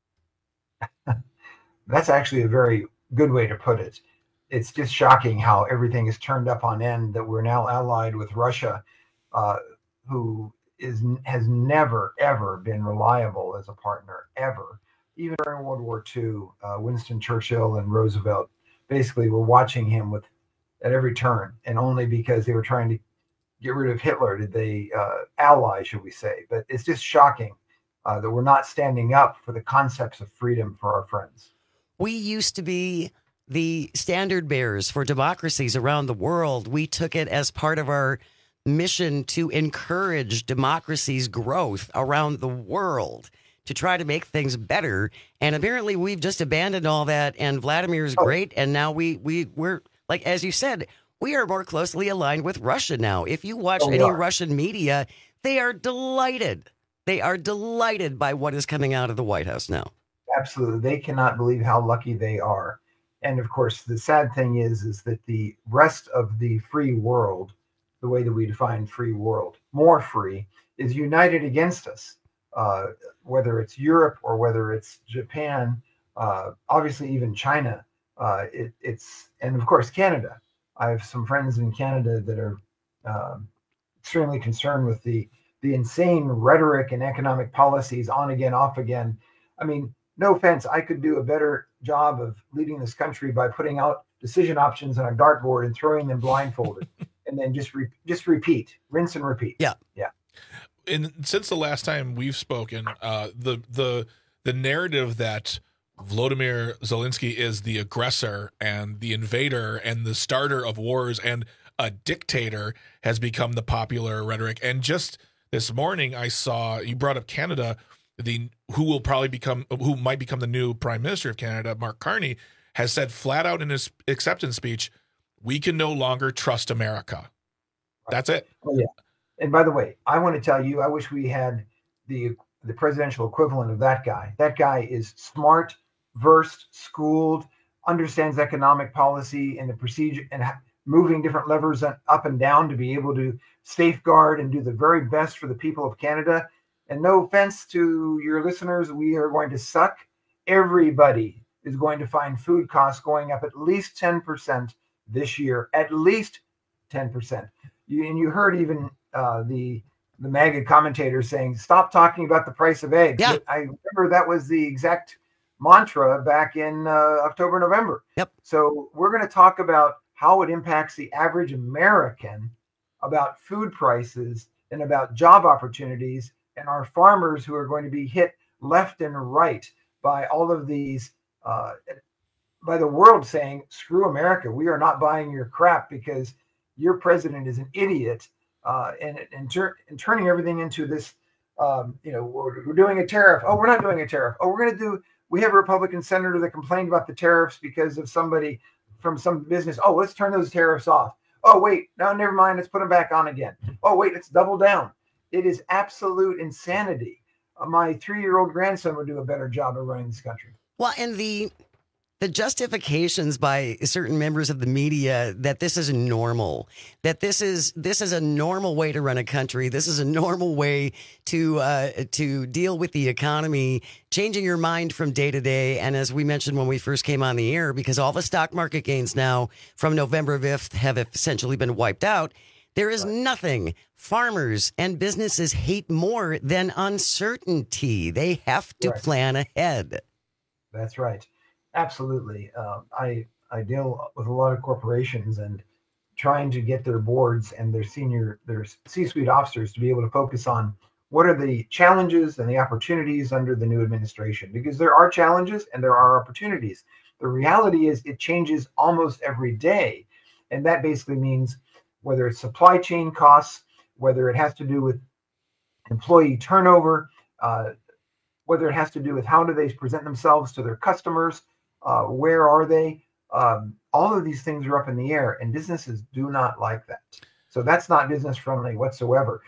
That's actually a very good way to put it. It's just shocking how everything is turned up on end, that we're now allied with Russia, uh, who is has never, ever been reliable as a partner, ever. Even during World War Two, uh, Winston Churchill and Roosevelt basically were watching him with at every turn, and only because they were trying to get rid of Hitler did they uh, ally, should we say. But it's just shocking uh, that we're not standing up for the concepts of freedom for our friends. We used to be the standard bearers for democracies around the world. We took it as part of our mission to encourage democracy's growth around the world, to try to make things better. And apparently we've just abandoned all that, and Vladimir is great. And now we, we, we're, like, as you said, we are more closely aligned with Russia now. If you watch Oh, we any are. Russian media, they are delighted. They are delighted by what is coming out of the White House now. Absolutely. They cannot believe how lucky they are. And of course, the sad thing is, is that the rest of the free world, the way that we define free world, more free, is united against us. Uh, whether it's Europe or whether it's Japan, uh, obviously even China, uh, it, it's, and of course, Canada. I have some friends in Canada that are um, extremely concerned with the, the insane rhetoric and economic policies on again, off again. I mean, no offense, I could do a better job of leading this country by putting out decision options on a dartboard and throwing them blindfolded, and then just re- just repeat, rinse and repeat. Yeah, yeah. And since the last time we've spoken, uh, the the the narrative that Volodymyr Zelensky is the aggressor and the invader and the starter of wars and a dictator has become the popular rhetoric. And just this morning, I saw you brought up Canada. The who will probably become who might become the new Prime Minister of Canada, Mark Carney, has said flat out in his acceptance speech, "We can no longer trust America." That's it. Oh, yeah. And by the way, I want to tell you, I wish we had the the presidential equivalent of that guy. That guy is smart, versed, schooled, understands economic policy and the procedure and ha- moving different levers up and down to be able to safeguard and do the very best for the people of Canada. And no offense to your listeners, we are going to suck. Everybody is going to find food costs going up at least ten percent this year, at least ten percent. You, and you heard even uh, the the MAGA commentators saying, stop talking about the price of eggs. Yeah. I remember that was the exact mantra back in uh, October, November. Yep. So we're going to talk about how it impacts the average American about food prices and about job opportunities and our farmers who are going to be hit left and right by all of these, uh, by the world saying, screw America, we are not buying your crap because your president is an idiot, uh, and, and, tur- and turning everything into this, um, you know, we're, we're doing a tariff. Oh, we're not doing a tariff. Oh, we're going to do, we have a Republican senator that complained about the tariffs because of somebody from some business. Oh, let's turn those tariffs off. Oh, wait, no, never mind. Let's put them back on again. Oh, wait, let's double down. It is absolute insanity. Uh, my three-year-old grandson would do a better job of running this country. Well, and the the justifications by certain members of the media that this is normal, that this is this is a normal way to run a country, this is a normal way to uh, to deal with the economy, changing your mind from day to day. And as we mentioned when we first came on the air, because all the stock market gains now from November fifth have essentially been wiped out, there is nothing farmers and businesses hate more than uncertainty. They have to Right. plan ahead. That's right. Absolutely. Um, I I deal with a lot of corporations and trying to get their boards and their senior, their C-suite officers to be able to focus on what are the challenges and the opportunities under the new administration, because there are challenges and there are opportunities. The reality is it changes almost every day. And that basically means whether it's supply chain costs, whether it has to do with employee turnover, uh, whether it has to do with how do they present themselves to their customers, uh, where are they? Um, all of these things are up in the air, and businesses do not like that. So that's not business friendly whatsoever.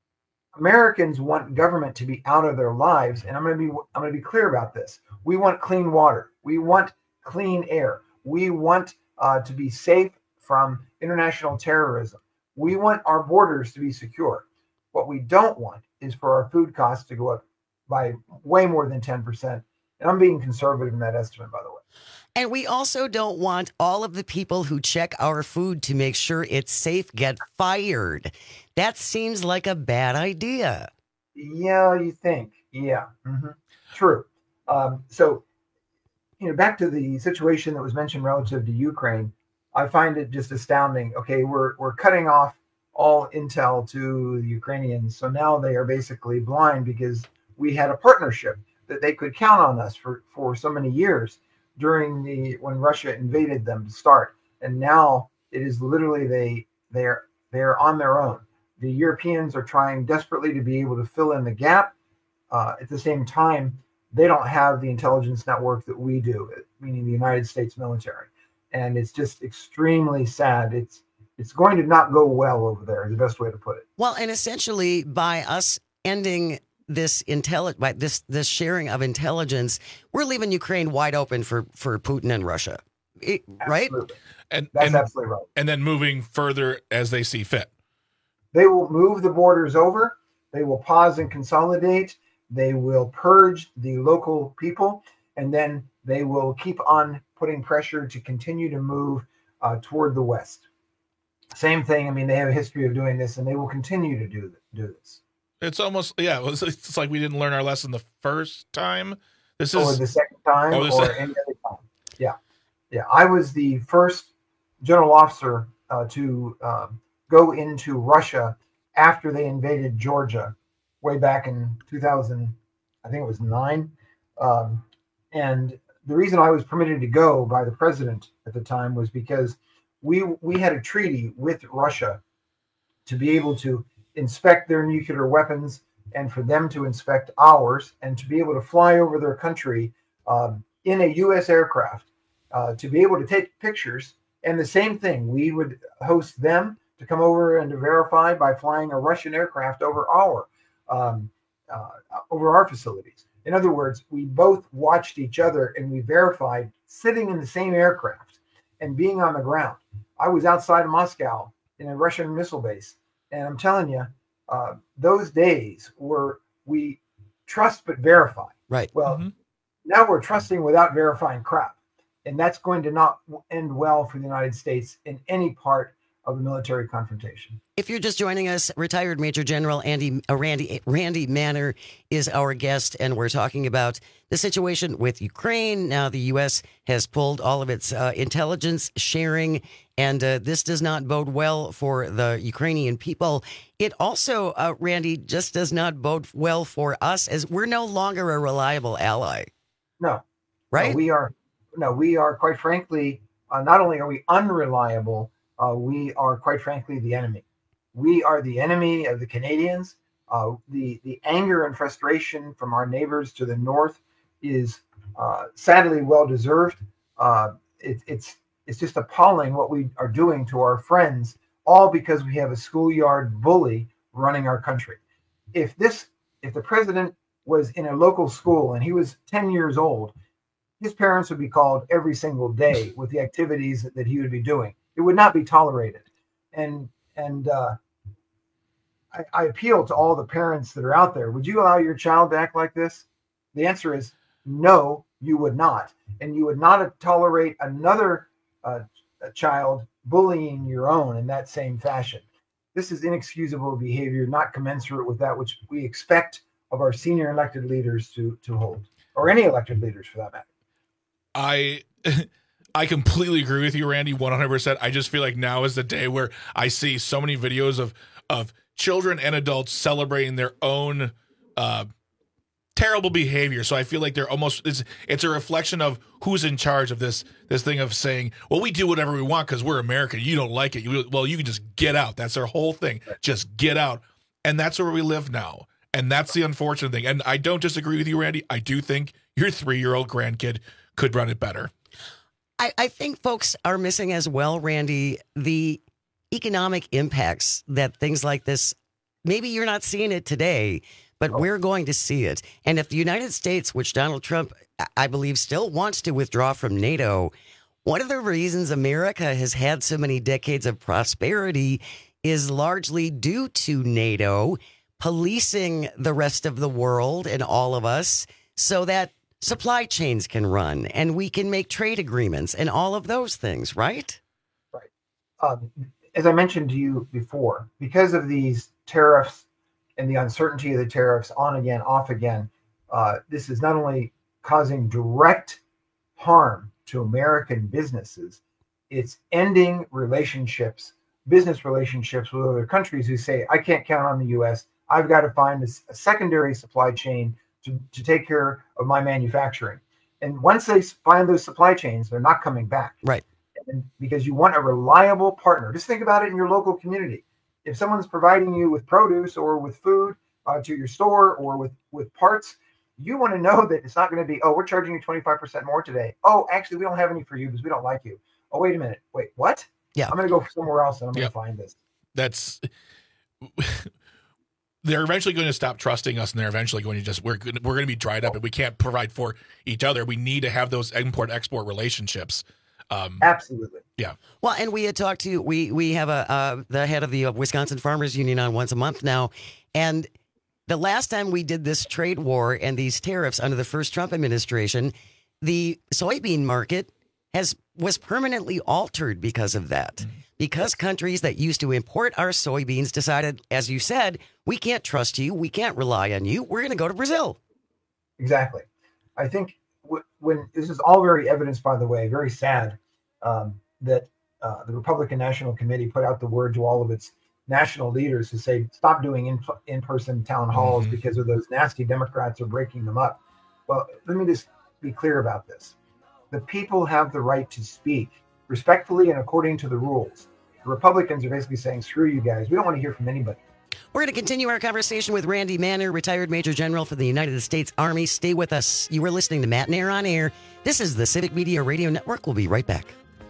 Americans want government to be out of their lives, and I'm going to be I'm going to be clear about this. We want clean water. We want clean air. We want uh, to be safe from international terrorism. We want our borders to be secure. What we don't want is for our food costs to go up by way more than ten percent. And I'm being conservative in that estimate, by the way. And we also don't want all of the people who check our food to make sure it's safe get fired. That seems like a bad idea. Yeah, you think. Yeah, hmm true. Um, so, you know, back to the situation that was mentioned relative to Ukraine, I find it just astounding. Okay, we're we're cutting off all intel to the Ukrainians, so now they are basically blind because we had a partnership that they could count on us for, for so many years during the when Russia invaded them to start, and now it is literally they they're they're on their own. The Europeans are trying desperately to be able to fill in the gap. Uh, at the same time, they don't have the intelligence network that we do, meaning the United States military, and it's just extremely sad. It's it's going to not go well over there, is the best way to put it. Well, and essentially by us ending this intelli- by this this sharing of intelligence, we're leaving Ukraine wide open for, for Putin and Russia, It- right? And That's and, absolutely right. and then moving further as they see fit. They will move the borders over. They will pause and consolidate. They will purge the local people, and then they will keep on putting pressure to continue to move uh, toward the west. Same thing. I mean, they have a history of doing this, and they will continue to do do this. It's almost yeah. It was, it's like we didn't learn our lesson the first time. This Or is the second time, Oh, the or sec- any other time. Yeah, yeah. I was the first general officer uh, to um, go into Russia after they invaded Georgia, way back in two thousand. I think it was nine. Um, and the reason I was permitted to go by the president at the time was because we we had a treaty with Russia to be able to inspect their nuclear weapons and for them to inspect ours and to be able to fly over their country um, in a U S aircraft uh, to be able to take pictures. And the same thing, we would host them to come over and to verify by flying a Russian aircraft over our um, uh, over our facilities. In other words, we both watched each other and we verified sitting in the same aircraft and being on the ground. I was outside of Moscow in a Russian missile base. And I'm telling you, uh, those days were we trust but verify. Right. Well, now we're trusting without verifying crap. And that's going to not end well for the United States in any part of a military confrontation. If you're just joining us, retired Major General Andy uh, Randy Randy Manner is our guest, and we're talking about the situation with Ukraine. Now, the U S has pulled all of its uh, intelligence sharing, and uh, this does not bode well for the Ukrainian people. It also, uh, Randy, just does not bode well for us, as we're no longer a reliable ally. No, right? No, we are. No, we are. Quite frankly, uh, not only are we unreliable, uh, we are, quite frankly, the enemy. We are the enemy of the Canadians. Uh, the the anger and frustration from our neighbors to the north is uh, sadly well deserved. Uh, it, it's it's just appalling what we are doing to our friends, all because we have a schoolyard bully running our country. If this, if the president was in a local school and he was ten years old, his parents would be called every single day with the activities that he would be doing. It would not be tolerated. And and uh, I, I appeal to all the parents that are out there. Would you allow your child to act like this? The answer is no, you would not. And you would not tolerate another uh, child bullying your own in that same fashion. This is inexcusable behavior, not commensurate with that which we expect of our senior elected leaders to, to hold, or any elected leaders for that matter. I I completely agree with you, Randy, one hundred percent. I just feel like now is the day where I see so many videos of of children and adults celebrating their own uh, terrible behavior. So I feel like they're almost it's it's a reflection of who's in charge of this this thing of saying, well, we do whatever we want because we're American. You don't like it. You, well, you can just get out. That's their whole thing. Just get out. And that's where we live now. And that's the unfortunate thing. And I don't disagree with you, Randy. I do think your three-year-old grandkid could run it better. I, I think folks are missing as well, Randy, the economic impacts that things like this, maybe you're not seeing it today, but oh. we're going to see it. And if the United States, which Donald Trump, I believe, still wants to withdraw from NATO, one of the reasons America has had so many decades of prosperity is largely due to NATO policing the rest of the world and all of us so that supply chains can run and we can make trade agreements and all of those things, right? Right. Um, as I mentioned to you before, because of these tariffs and the uncertainty of the tariffs on again, off again, uh, this is not only causing direct harm to American businesses, it's ending relationships, business relationships with other countries who say, I can't count on the U S. I've got to find a, a secondary supply chain to, to take care of my manufacturing. And once they find those supply chains, they're not coming back. Right. And because you want a reliable partner. Just think about it in your local community. If someone's providing you with produce or with food uh, to your store or with, with parts, you want to know that it's not going to be, oh, we're charging you twenty-five percent more today. Oh, actually, we don't have any for you because we don't like you. Oh, wait a minute. Wait, what? Yeah. I'm going to go somewhere else and I'm going Yep. to find this. That's they're eventually going to stop trusting us, and they're eventually going to just we're gonna, we're going to be dried up, and we can't provide for each other. We need to have those import export relationships. Um, Absolutely. Yeah. Well, and we had talked to we we have a uh, the head of the Wisconsin Farmers Union on once a month now, and the last time we did this trade war and these tariffs under the first Trump administration, the soybean market has was permanently altered because of that. Mm-hmm. Because countries that used to import our soybeans decided, as you said, we can't trust you, we can't rely on you, we're going to go to Brazil. Exactly. I think w- when this is all very evidenced, by the way, very sad um, that uh, the Republican National Committee put out the word to all of its national leaders to say, stop doing in, in-person town halls mm-hmm. because of those nasty Democrats are breaking them up. Well, let me just be clear about this. The people have the right to speak respectfully and according to the rules. The Republicans are basically saying, screw you guys. We don't want to hear from anybody. We're going to continue our conversation with Randy Manner, retired Major General for the United States Army. Stay with us. You are listening to Matt and Air on Air. This is the Civic Media Radio Network. We'll be right back.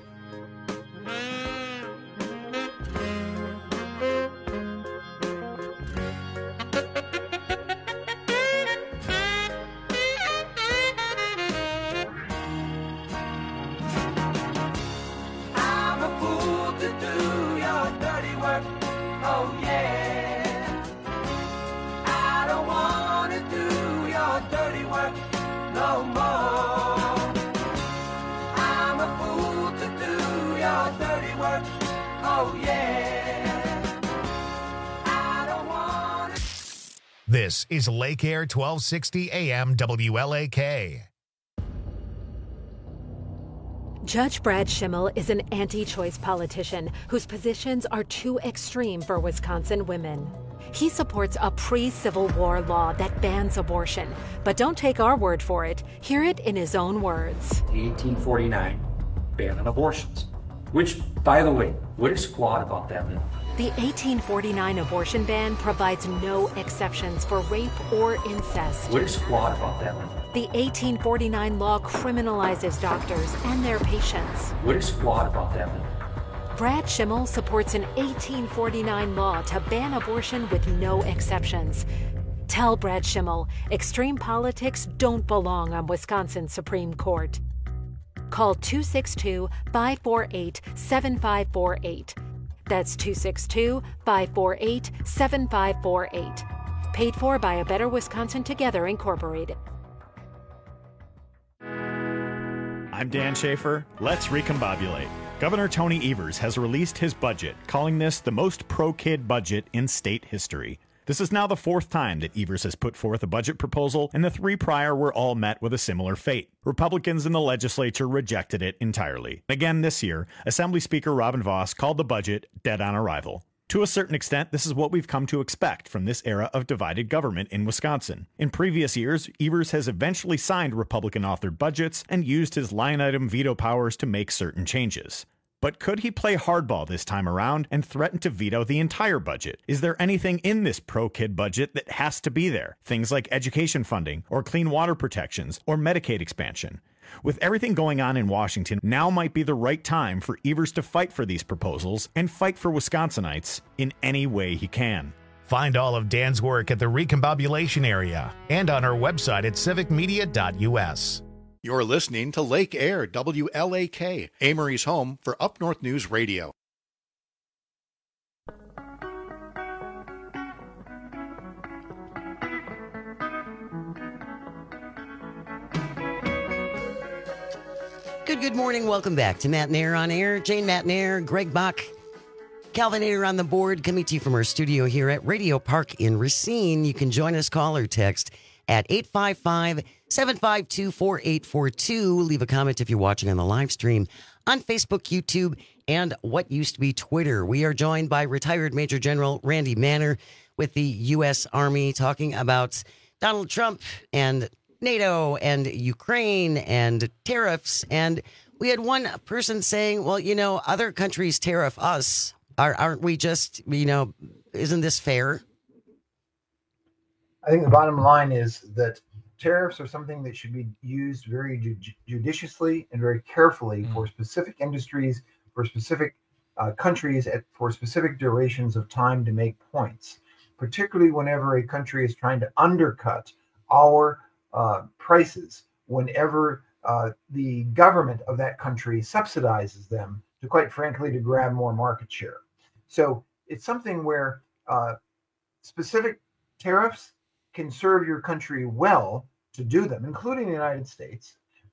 I'm a fool to do your dirty work. Oh yeah. I don't wanna do your dirty work no more. I'm a fool to do your dirty work. Oh yeah. This is Lake Air twelve sixty A M W L A K. Judge Brad Schimmel is an anti-choice politician whose positions are too extreme for Wisconsin women. He supports a pre-Civil War law that bans abortion. But don't take our word for it. Hear it in his own words. The eighteen forty-nine ban on abortions, which, by the way, what is flawed about that law? The eighteen forty-nine abortion ban provides no exceptions for rape or incest. What is flawed about that law? The eighteen forty-nine law criminalizes doctors and their patients. What is flawed about that law? Brad Schimmel supports an eighteen forty-nine law to ban abortion with no exceptions. Tell Brad Schimmel, extreme politics don't belong on Wisconsin's Supreme Court. Call two six two, five four eight, seven five four eight. That's two six two, five four eight, seven five four eight. Paid for by A Better Wisconsin Together, Incorporated. I'm Dan Schaefer. Let's recombobulate. Governor Tony Evers has released his budget, calling this the most pro-kid budget in state history. This is now the fourth time that Evers has put forth a budget proposal, and the three prior were all met with a similar fate. Republicans in the legislature rejected it entirely. Again this year, Assembly Speaker Robin Vos called the budget dead on arrival. To a certain extent, this is what we've come to expect from this era of divided government in Wisconsin. In previous years, Evers has eventually signed Republican-authored budgets and used his line-item veto powers to make certain changes. But could he play hardball this time around and threaten to veto the entire budget? Is there anything in this pro-kid budget that has to be there? Things like education funding, or clean water protections, or Medicaid expansion. With everything going on in Washington, now might be the right time for Evers to fight for these proposals and fight for Wisconsinites in any way he can. Find all of Dan's work at the Recombobulation Area and on our website at civic media dot u s. You're listening to Lake Air W L A K, Amory's home for Up North News Radio. Good, good morning. Welcome back to Matt Nair on Air. Jane Matt Nair, Greg Bach, Calvin Nair on the board, coming to you from our studio here at Radio Park in Racine. You can join us, call or text at eight five five, seven five two, four eight four two. Leave a comment if you're watching on the live stream on Facebook, YouTube, and what used to be Twitter. We are joined by retired Major General Randy Manner with the U S Army, talking about Donald Trump and NATO and Ukraine and tariffs. And we had one person saying, well, you know, other countries tariff us. Are, aren't we just, you know, isn't this fair? I think the bottom line is that tariffs are something that should be used very ju- judiciously and very carefully mm. for specific industries, for specific uh, countries, at, for specific durations of time to make points, particularly whenever a country is trying to undercut our uh, prices, whenever uh, the government of that country subsidizes them to, quite frankly, to grab more market share. So it's something where uh, specific tariffs can serve your country well to do them, including the United States.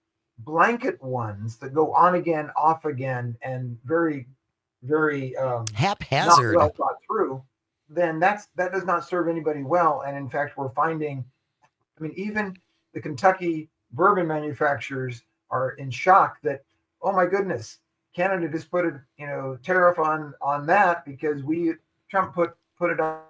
Blanket ones that go on again, off again, and very, very um, haphazard, not well thought through, then that's that does not serve anybody well. And in fact, we're finding, I mean, even the Kentucky bourbon manufacturers are in shock that, oh my goodness, Canada just put a you know tariff on on that because we Trump put put it on,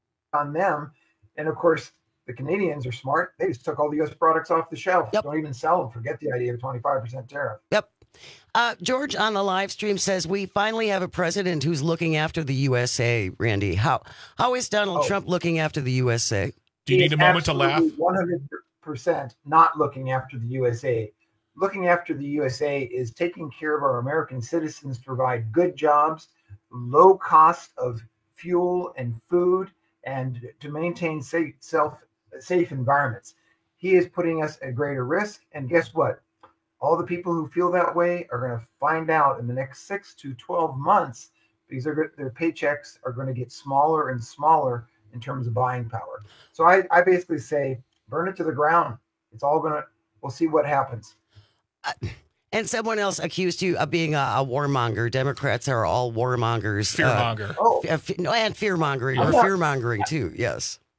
on them, and of course the Canadians are smart. They just took all the U S products off the shelf. Yep. Don't even sell them. Forget the idea of twenty-five percent tariff. Yep. Uh, George on the live stream says we finally have a president who's looking after the U S A. Randy, how how is Donald oh. Trump looking after the U S A? Do you need a moment to laugh? one hundred percent not looking after the U S A. Looking after the U S A is taking care of our American citizens to provide good jobs, low cost of fuel and food, and to maintain safe, self, safe environments. He is putting us at greater risk. And guess what? All the people who feel that way are going to find out in the next six to twelve months because their, their paychecks are going to get smaller and smaller in terms of buying power. So I, I basically say, burn it to the ground. It's all going to, we'll see what happens. Uh, and someone else accused you of being a, a warmonger. Democrats are all warmongers. Fearmonger. Uh, oh. F- f- no, and fearmongering, or fearmongering too, yes.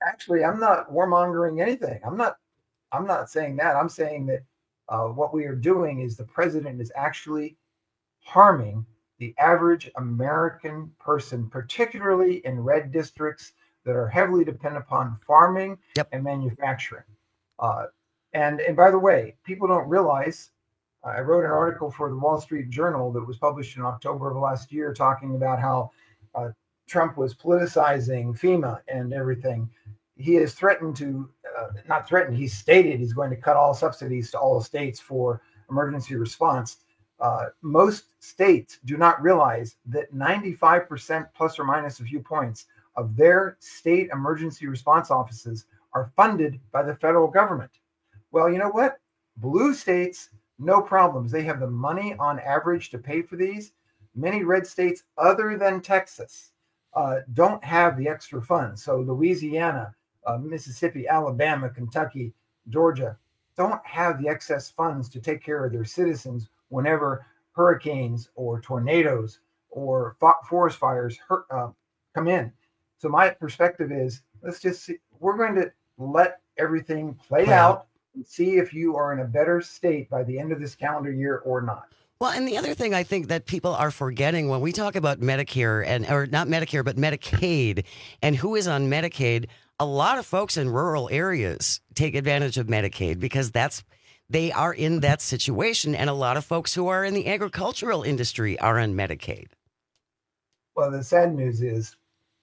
Actually, I'm not warmongering anything. I'm not. I'm not saying that. I'm saying that uh, what we are doing is the president is actually harming the average American person, particularly in red districts that are heavily dependent upon farming yep. and manufacturing. Uh, and and by the way, people don't realize. I wrote an article for the Wall Street Journal that was published in October of last year, talking about how uh, Trump was politicizing FEMA and everything. He has threatened to, uh, not threatened, he stated he's going to cut all subsidies to all states for emergency response. Uh, most states do not realize that ninety-five percent plus or minus a few points of their state emergency response offices are funded by the federal government. Well, you know what? Blue states, no problems. They have the money on average to pay for these. Many red states other than Texas uh, don't have the extra funds. So Louisiana, uh, Mississippi, Alabama, Kentucky, Georgia don't have the excess funds to take care of their citizens whenever hurricanes or tornadoes or fo- forest fires hurt, uh, come in. So my perspective is, let's just see, we're going to let everything play Wow. out and see if you are in a better state by the end of this calendar year or not. Well, and the other thing I think that people are forgetting when we talk about Medicare and, or not Medicare, but Medicaid and who is on Medicaid, a lot of folks in rural areas take advantage of Medicaid because that's, they are in that situation. And a lot of folks who are in the agricultural industry are on Medicaid. Well, the sad news is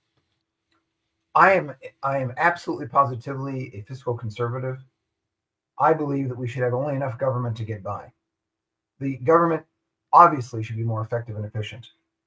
I am, I am absolutely positively a fiscal conservative. I believe that we should have only enough government to get by. The government obviously should be more effective and efficient.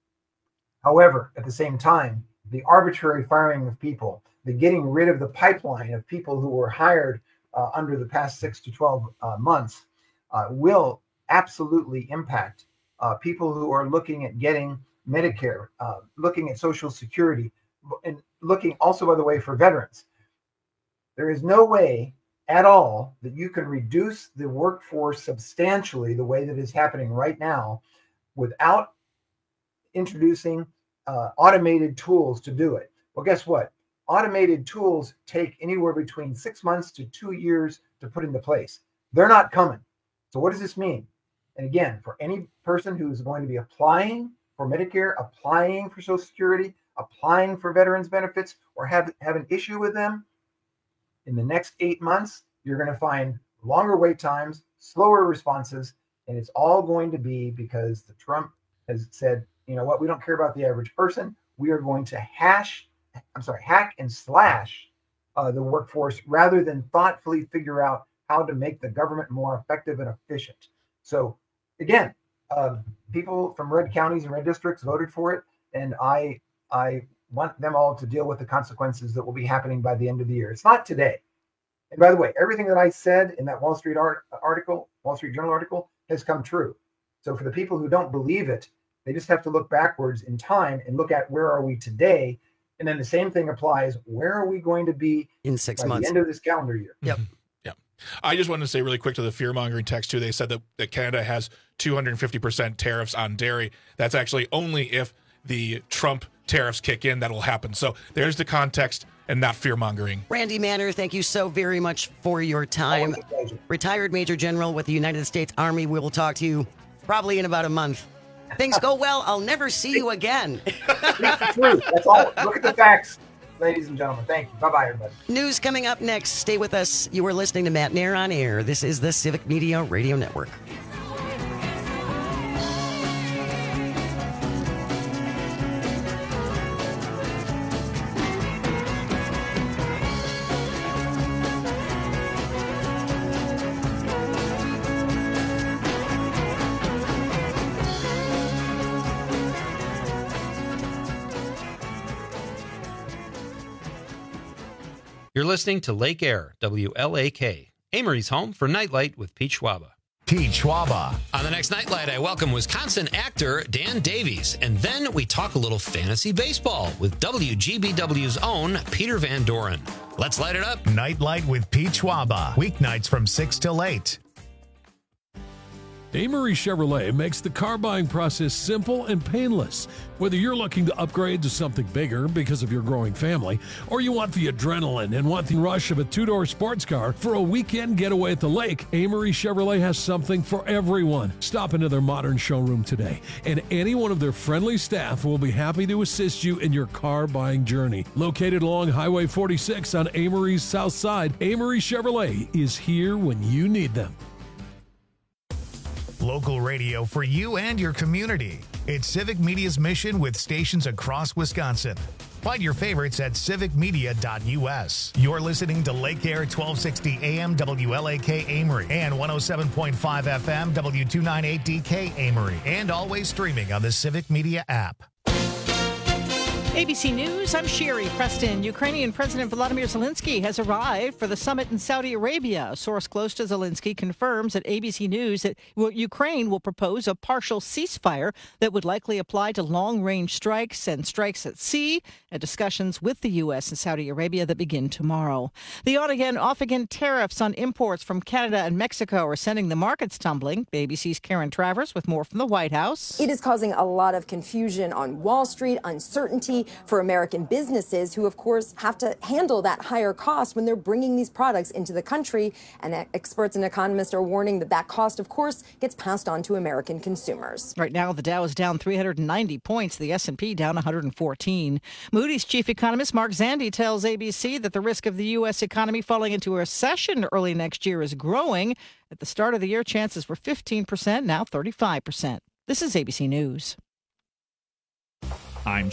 However, at the same time, the arbitrary firing of people, the getting rid of the pipeline of people who were hired uh, under the past six to twelve uh, months uh, will absolutely impact uh, people who are looking at getting Medicare, uh, looking at Social Security, and looking also, by the way, for veterans. There is no way at all that you can reduce the workforce substantially the way that is happening right now without introducing uh, automated tools to do it. Well, guess what? Automated tools take anywhere between six months to two years to put into place. They're not coming. So what does this mean? And again, for any person who is going to be applying for Medicare, applying for Social Security, applying for veterans benefits, or have, have an issue with them, in the next eight months, you're going to find longer wait times, slower responses, and it's all going to be because the Trump has said, you know what, we don't care about the average person. We are going to hash, I'm sorry, hack and slash uh, the workforce rather than thoughtfully figure out how to make the government more effective and efficient. So again, uh, people from red counties and red districts voted for it, and I I want them all to deal with the consequences that will be happening by the end of the year. It's not today. And by the way, everything that I said in that Wall Street art, article, Wall Street Journal article, has come true. So for the people who don't believe it, they just have to look backwards in time and look at where are we today. And then the same thing applies. Where are we going to be in six by months, the end of this calendar year? Yep. Yeah. I just wanted to say really quick to the fear-mongering text, too. They said that, that Canada has two hundred fifty percent tariffs on dairy. That's actually only if the Trump tariffs kick in that'll happen. So there's the context and not fear-mongering. Randy Manner, thank you so very much for your time. Retired Major General with the United States Army. We will talk to you probably in about a month. Things go well, I'll never see you again. That's true. That's all. Look at the facts, ladies and gentlemen. Thank you. Bye-bye, everybody. News coming up next. Stay with us. You are listening to Matt Nair on Air. This is the Civic Media Radio Network. You're listening to Lake Air, W L A K, Amory's home for Nightlight with Pete Schwaba. Pete Schwaba. On the next Nightlight, I welcome Wisconsin actor Dan Davies. And then we talk a little fantasy baseball with W G B W's own Peter Van Doren. Let's light it up. Nightlight with Pete Schwaba. Weeknights from six till eight. Amory Chevrolet makes the car buying process simple and painless. Whether you're looking to upgrade to something bigger because of your growing family, or you want the adrenaline and want the rush of a two-door sports car for a weekend getaway at the lake, Amory Chevrolet has something for everyone. Stop into their modern showroom today, and any one of their friendly staff will be happy to assist you in your car buying journey. Located along Highway forty-six on Amory's south side, Amory Chevrolet is here when you need them. Local radio for you and your community. It's Civic Media's mission with stations across Wisconsin. Find your favorites at civic media dot u s. You're listening to Lake Air twelve sixty A M W L A K Amory and one oh seven point five F M W two ninety-eight D K Amory, and always streaming on the Civic Media app. A B C News, I'm Sherry Preston. Ukrainian President Volodymyr Zelensky has arrived for the summit in Saudi Arabia. A source close to Zelensky confirms at A B C News that Ukraine will propose a partial ceasefire that would likely apply to long-range strikes and strikes at sea, and discussions with the U S and Saudi Arabia that begin tomorrow. The on-again, off-again tariffs on imports from Canada and Mexico are sending the markets tumbling. A B C's Karen Travers with more from the White House. It is causing a lot of confusion on Wall Street, uncertainty for American businesses who, of course, have to handle that higher cost when they're bringing these products into the country. And experts and economists are warning that that cost, of course, gets passed on to American consumers. Right now, the Dow is down three hundred ninety points, the S and P down one hundred fourteen. Moody's chief economist Mark Zandi tells A B C that the risk of the U S economy falling into a recession early next year is growing. At the start of the year, chances were fifteen percent, now thirty-five percent. This is A B C News. I'm